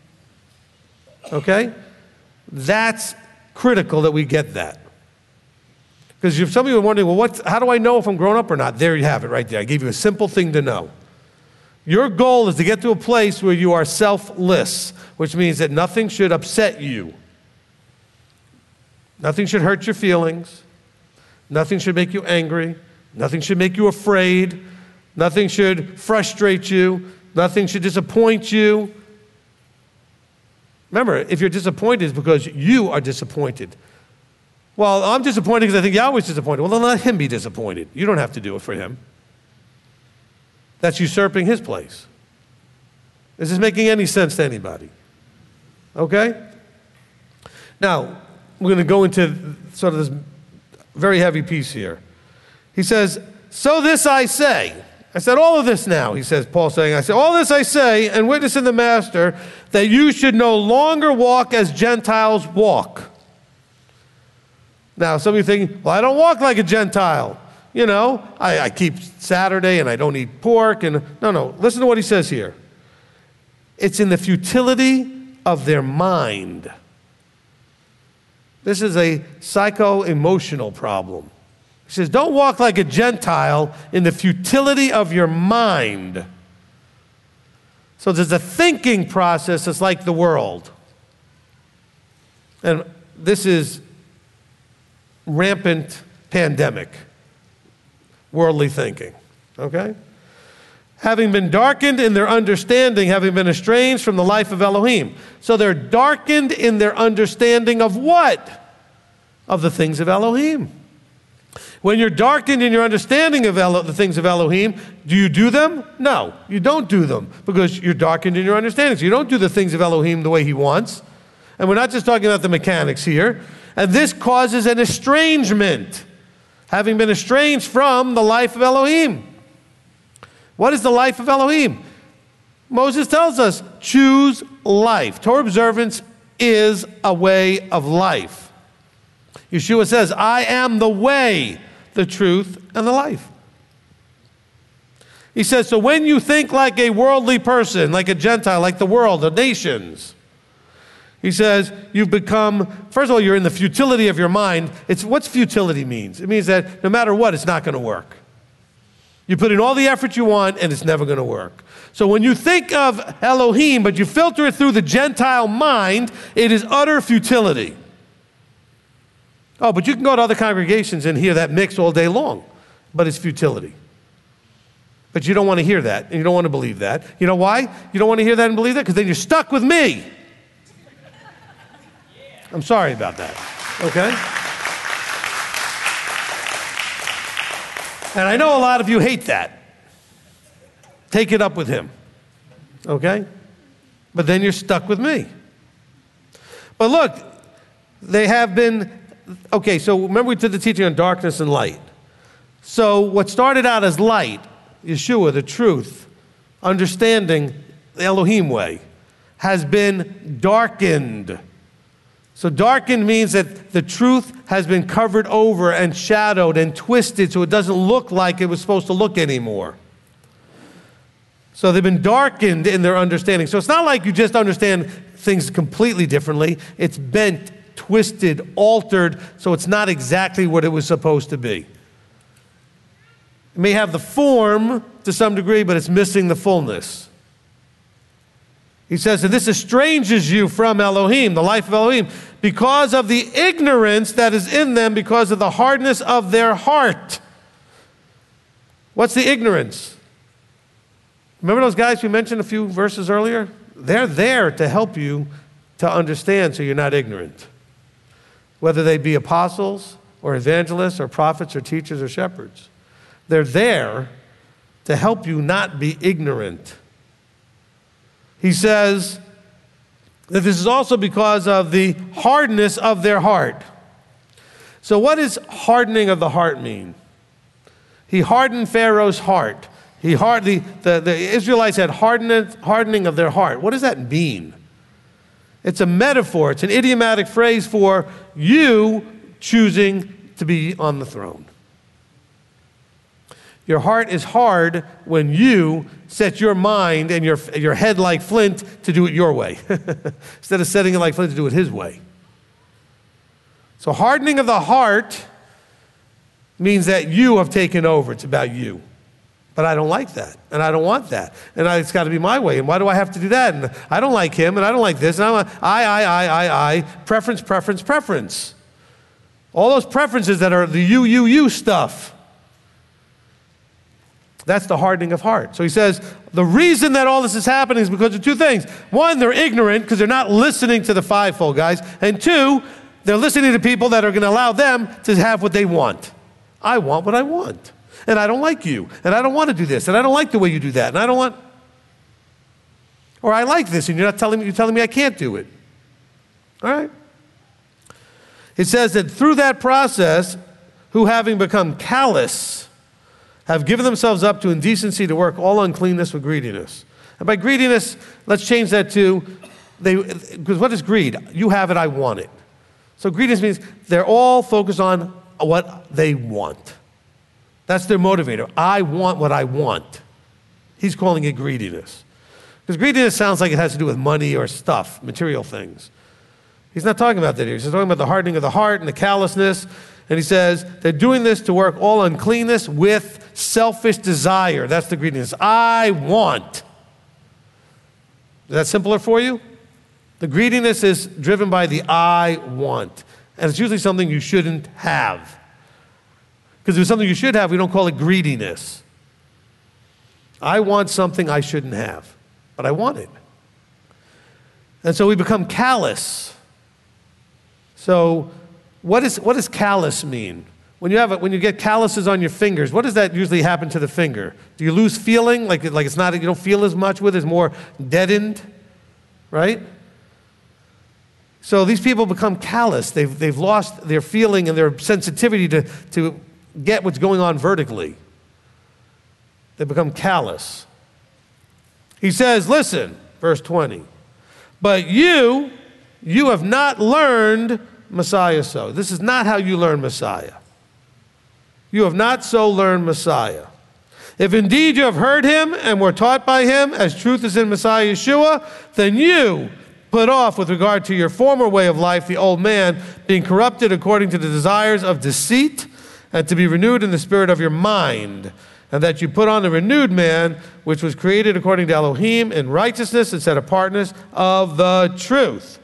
Okay? That's critical that we get that. Because if some of you are wondering, well, what, how do I know if I'm grown up or not? There you have it right there. I gave you a simple thing to know. Your goal is to get to a place where you are selfless, which means that nothing should upset you. Nothing should hurt your feelings. Nothing should make you angry. Nothing should make you afraid. Nothing should frustrate you. Nothing should disappoint you. Remember, if you're disappointed, it's because you are disappointed. Well, I'm disappointed because I think Yahweh's disappointed. Well, then let him be disappointed. You don't have to do it for him. That's usurping his place. Is this making any sense to anybody? Okay? Now, we're going to go into sort of this very heavy piece here. He says, so this I say. I said all of this now, he says, Paul saying, I said, all this I say and witness in the Master that you should no longer walk as Gentiles walk. Now, some of you think, well, I don't walk like a Gentile. You know, I, I keep Saturday and I don't eat pork. And no, no, listen to what he says here. It's in the futility of their mind. This is a psycho-emotional problem. He says, don't walk like a Gentile in the futility of your mind. So there's a thinking process that's like the world. And this is rampant pandemic, worldly thinking, okay? Having been darkened in their understanding, having been estranged from the life of Elohim. So they're darkened in their understanding of what? Of the things of Elohim. When you're darkened in your understanding of Elo- the things of Elohim, do you do them? No, you don't do them because you're darkened in your understanding. So you don't do the things of Elohim the way he wants. And we're not just talking about the mechanics here. And this causes an estrangement, having been estranged from the life of Elohim. What is the life of Elohim? Moses tells us, choose life. Torah observance is a way of life. Yeshua says, I am the way, the truth, and the life. He says, so when you think like a worldly person, like a Gentile, like the world, the nations, he says, you've become, first of all, you're in the futility of your mind. It's what's futility means? It means that no matter what, it's not going to work. You put in all the effort you want, and it's never going to work. So when you think of Elohim, but you filter it through the Gentile mind, it is utter futility. Oh, but you can go to other congregations and hear that mix all day long, but it's futility. But you don't want to hear that, and you don't want to believe that. You know why? You don't want to hear that and believe that? Because then you're stuck with me. I'm sorry about that, okay? And I know a lot of you hate that. Take it up with him, okay? But then you're stuck with me. But look, they have been, okay, so remember we did the teaching on darkness and light. So what started out as light, Yeshua, the truth, understanding the Elohim way, has been darkened. So darkened means that the truth has been covered over and shadowed and twisted so it doesn't look like it was supposed to look anymore. So they've been darkened in their understanding. So it's not like you just understand things completely differently. It's bent, twisted, altered, so it's not exactly what it was supposed to be. It may have the form to some degree, but it's missing the fullness. He says, and this estranges you from Elohim, the life of Elohim, because of the ignorance that is in them, because of the hardness of their heart. What's the ignorance? Remember those guys we mentioned a few verses earlier? They're there to help you to understand so you're not ignorant. Whether they be apostles or evangelists or prophets or teachers or shepherds. They're there to help you not be ignorant. He says that this is also because of the hardness of their heart. So what does hardening of the heart mean? He hardened Pharaoh's heart. He hard, the, the, the Israelites had hardened, hardening of their heart. What does that mean? It's a metaphor. It's an idiomatic phrase for you choosing to be on the throne. Your heart is hard when you set your mind and your, your head like flint to do it your way. Instead of setting it like flint to do it his way. So hardening of the heart means that you have taken over. It's about you. But I don't like that, and I don't want that, and I, it's got to be my way, and why do I have to do that? And I don't like him, and I don't like this, and I'm a, I, I, I, I, I, preference, preference, preference. All those preferences that are the you, you, you stuff. That's the hardening of heart. So he says, the reason that all this is happening is because of two things. One, they're ignorant because they're not listening to the fivefold guys. And two, they're listening to people that are going to allow them to have what they want. I want what I want. And I don't like you. And I don't want to do this. And I don't like the way you do that. And I don't want, or I like this and you're not telling me, you're telling me I can't do it. All right? It says that through that process, who having become callous, have given themselves up to indecency to work all uncleanness with greediness. And by greediness, let's change that to, they, because what is greed? You have it, I want it. So greediness means they're all focused on what they want. That's their motivator. I want what I want. He's calling it greediness. Because greediness sounds like it has to do with money or stuff, material things. He's not talking about that here. He's talking about the hardening of the heart and the callousness. And he says they're doing this to work all uncleanness with selfish desire. That's the greediness. I want. Is that simpler for you? The greediness is driven by the I want. And it's usually something you shouldn't have. Because if it's something you should have, we don't call it greediness. I want something I shouldn't have, but I want it. And so we become callous. So what, is, what does callous mean? When you, have a, when you get calluses on your fingers, what does that usually happen to the finger? Do you lose feeling? Like, like it's not, you don't feel as much with it, it's more deadened, right? So these people become callous. They've, they've lost their feeling and their sensitivity to, to get what's going on vertically. They become callous. He says, listen, verse twenty, but you, you have not learned Messiah so. This is not how you learn Messiah. You have not so learned Messiah. If indeed you have heard him and were taught by him, as truth is in Messiah Yeshua, then you put off with regard to your former way of life the old man, being corrupted according to the desires of deceit, and to be renewed in the spirit of your mind, and that you put on the renewed man, which was created according to Elohim in righteousness and set apartness of the truth.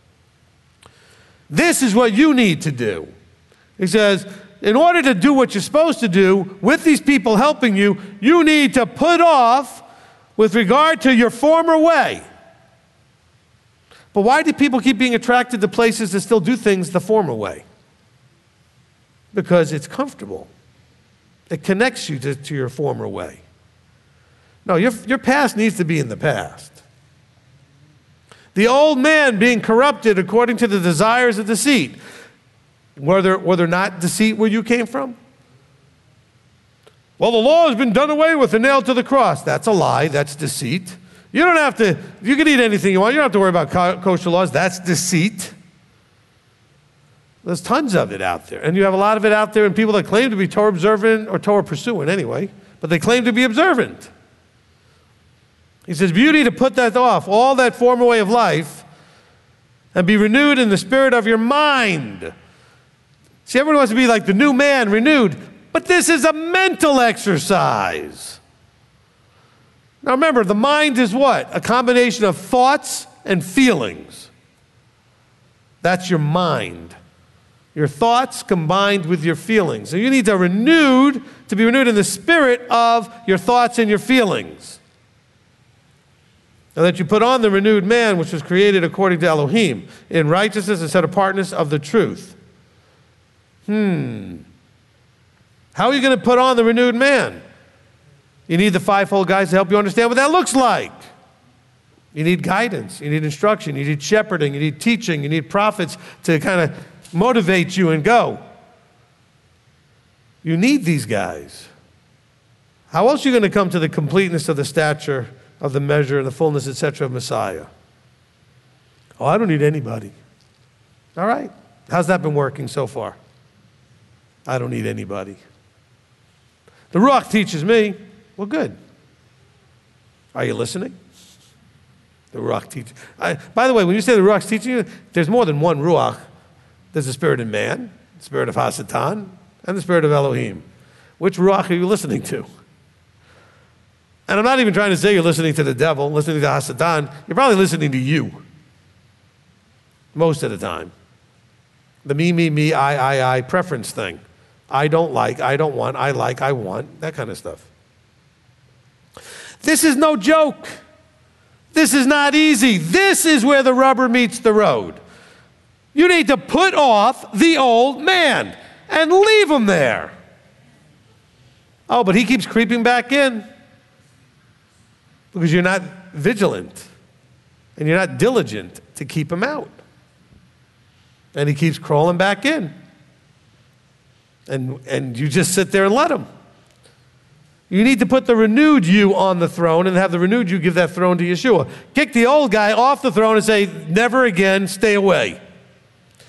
This is what you need to do. He says, in order to do what you're supposed to do, with these people helping you, you need to put off with regard to your former way. But why do people keep being attracted to places that still do things the former way? Because it's comfortable. It connects you to, to your former way. No, your, your past needs to be in the past. The old man being corrupted according to the desires of deceit. Were there, were there not deceit where you came from? Well, the law has been done away with and nailed to the cross. That's a lie. That's deceit. You don't have to, you can eat anything you want. You don't have to worry about kosher laws. That's deceit. There's tons of it out there. And you have a lot of it out there in people that claim to be Torah observant or Torah pursuant anyway, but they claim to be observant. He says, you need to put that off, all that former way of life, and be renewed in the spirit of your mind. See, everyone wants to be like the new man, renewed, but this is a mental exercise. Now remember, the mind is what? A combination of thoughts and feelings. That's your mind. Your thoughts combined with your feelings. So you need to renewed, to be renewed in the spirit of your thoughts and your feelings. And that you put on the renewed man, which was created according to Elohim, in righteousness and set apartness of the truth. Hmm. How are you going to put on the renewed man? You need the fivefold guys to help you understand what that looks like. You need guidance. You need instruction. You need shepherding. You need teaching. You need prophets to kind of motivate you and go. You need these guys. How else are you going to come to the completeness of the stature of the measure and the fullness, et cetera, of Messiah? Oh, I don't need anybody. All right. How's that been working so far? I don't need anybody. The Ruach teaches me. Well, good. Are you listening? The Ruach teaches. I, by the way, when you say the Ruach's teaching you, there's more than one Ruach. There's the spirit in man, the spirit of Hasatan, and the spirit of Elohim. Which Ruach are you listening to? And I'm not even trying to say you're listening to the devil, listening to Hasatan. You're probably listening to you. Most of the time. The me, me, me, I, I, I preference thing. I don't like, I don't want, I like, I want, that kind of stuff. This is no joke. This is not easy. This is where the rubber meets the road. You need to put off the old man and leave him there. Oh, but he keeps creeping back in because you're not vigilant and you're not diligent to keep him out. And he keeps crawling back in. And, and you just sit there and let him. You need to put the renewed you on the throne and have the renewed you give that throne to Yeshua. Kick the old guy off the throne and say, never again, stay away.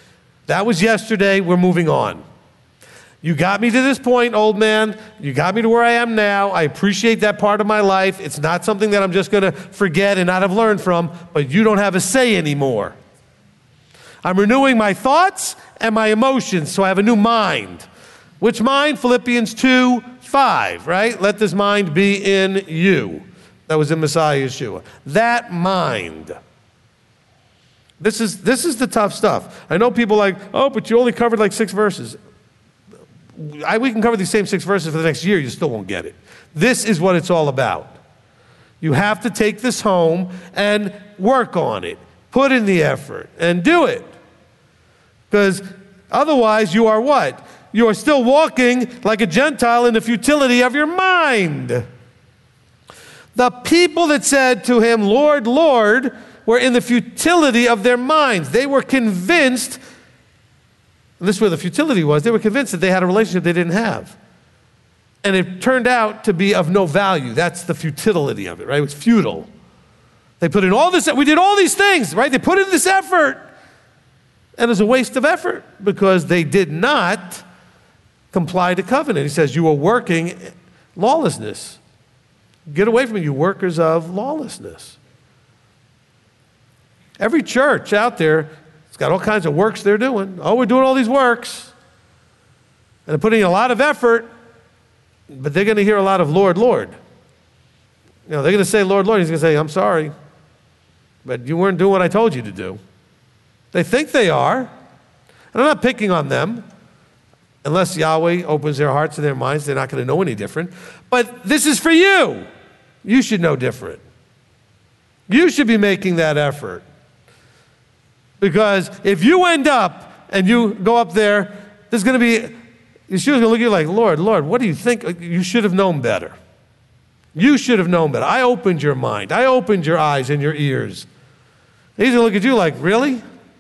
That was yesterday. We're moving on. You got me to this point, old man. You got me to where I am now. I appreciate that part of my life. It's not something that I'm just going to forget and not have learned from, but you don't have a say anymore. I'm renewing my thoughts and my emotions, so I have a new mind. Which mind? Philippians two five, right? Let this mind be in you. That was in Messiah Yeshua. That mind. This is, this is the tough stuff. I know people like, oh, but you only covered like six verses. I, we can cover these same six verses for the next year. You still won't get it. This is what it's all about. You have to take this home and work on it. Put in the effort and do it. Because otherwise you are what? You are still walking like a Gentile in the futility of your mind. The people that said to him, Lord, Lord, were in the futility of their minds. They were convinced, and this is where the futility was, they were convinced that they had a relationship they didn't have. And it turned out to be of no value. That's the futility of it, right? It was futile. They put in all this, we did all these things, right? They put in this effort. And it was a waste of effort because they did not comply to covenant. He says, you are working lawlessness. Get away from me, you workers of lawlessness. Every church out there, it's got all kinds of works they're doing. Oh, we're doing all these works. And they're putting in a lot of effort, but they're going to hear a lot of Lord, Lord. You know, they're going to say, Lord, Lord. He's going to say, I'm sorry, but you weren't doing what I told you to do. They think they are. And I'm not picking on them. Unless Yahweh opens their hearts and their minds, they're not going to know any different. But this is for you. You should know different. You should be making that effort. Because if you end up and you go up there, there's going to be, Yeshua's going to look at you like, Lord, Lord, what do you think? You should have known better. You should have known better. I opened your mind. I opened your eyes and your ears. He's going to look at you like, really?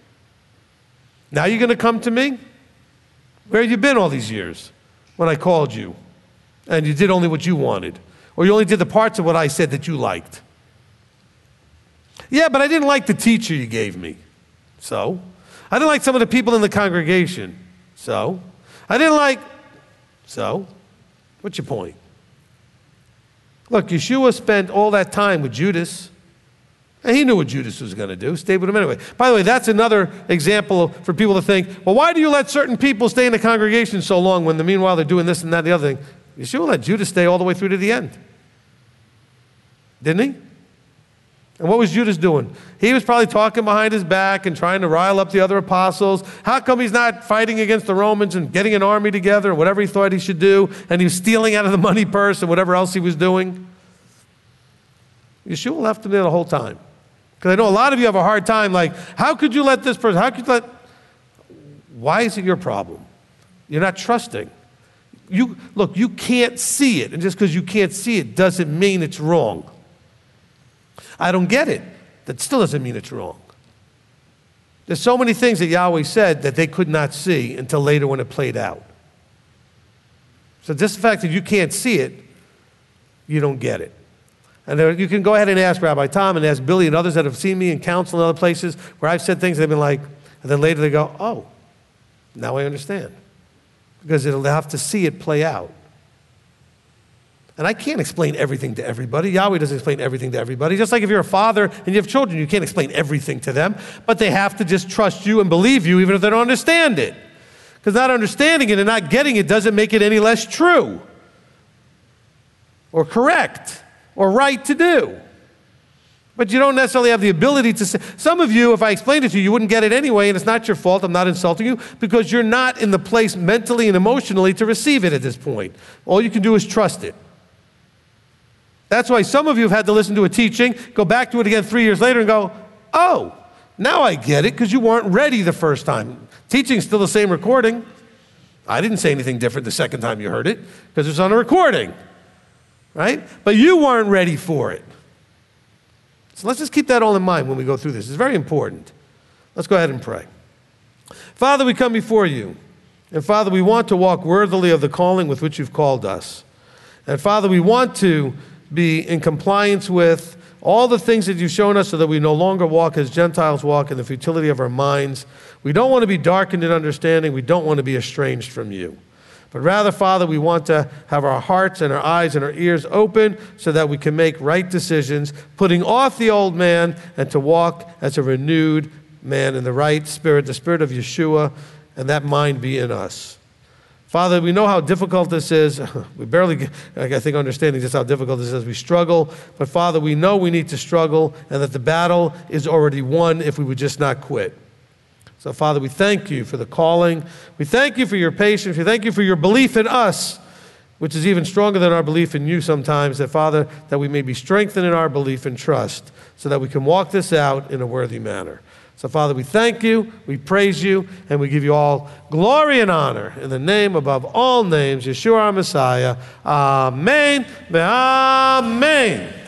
Now you're going to come to me? Where have you been all these years when I called you and you did only what you wanted? Or you only did the parts of what I said that you liked? Yeah, but I didn't like the teacher you gave me. So? I didn't like some of the people in the congregation. So? I didn't like... So? What's your point? Look, Yeshua spent all that time with Judas. And he knew what Judas was going to do, stayed with him anyway. By the way, that's another example for people to think, well, why do you let certain people stay in the congregation so long when the meanwhile they're doing this and that and the other thing? Yeshua let Judas stay all the way through to the end. Didn't he? And what was Judas doing? He was probably talking behind his back and trying to rile up the other apostles. How come he's not fighting against the Romans and getting an army together or whatever he thought he should do, and he was stealing out of the money purse and whatever else he was doing? Yeshua left him there the whole time. Because I know a lot of you have a hard time, like, how could you let this person, how could you let, why is it your problem? You're not trusting. You, look, you can't see it, and just because you can't see it doesn't mean it's wrong. I don't get it. That still doesn't mean it's wrong. There's so many things that Yahweh said that they could not see until later when it played out. So just the fact that you can't see it, you don't get it. And there, you can go ahead and ask Rabbi Tom and ask Billy and others that have seen me in council and other places where I've said things, they've been like, and then later they go, oh, now I understand. Because they'll have to see it play out. And I can't explain everything to everybody. Yahweh doesn't explain everything to everybody. Just like if you're a father and you have children, you can't explain everything to them. But they have to just trust you and believe you even if they don't understand it. Because not understanding it and not getting it doesn't make it any less true or correct or right to do. But you don't necessarily have the ability to say. Some of you, if I explained it to you, you wouldn't get it anyway, and it's not your fault. I'm not insulting you, because you're not in the place mentally and emotionally to receive it at this point. All you can do is trust it. That's why some of you have had to listen to a teaching, go back to it again three years later and go, oh, now I get it, because you weren't ready the first time. Teaching's still the same recording. I didn't say anything different the second time you heard it, because it's on a recording. Right? But you weren't ready for it. So let's just keep that all in mind when we go through this. It's very important. Let's go ahead and pray. Father, we come before you. And Father, we want to walk worthily of the calling with which you've called us. And Father, we want to be in compliance with all the things that you've shown us so that we no longer walk as Gentiles walk in the futility of our minds. We don't want to be darkened in understanding. We don't want to be estranged from you. But rather, Father, we want to have our hearts and our eyes and our ears open so that we can make right decisions, putting off the old man and to walk as a renewed man in the right spirit, the spirit of Yeshua, and that mind be in us. Father, we know how difficult this is. We barely, I think, understanding just how difficult this is. We struggle. But Father, we know we need to struggle and that the battle is already won if we would just not quit. So, Father, we thank you for the calling. We thank you for your patience. We thank you for your belief in us, which is even stronger than our belief in you sometimes, that, Father, that we may be strengthened in our belief and trust so that we can walk this out in a worthy manner. So, Father, we thank you, we praise you, and we give you all glory and honor in the name above all names, Yeshua our Messiah. Amen. Amen.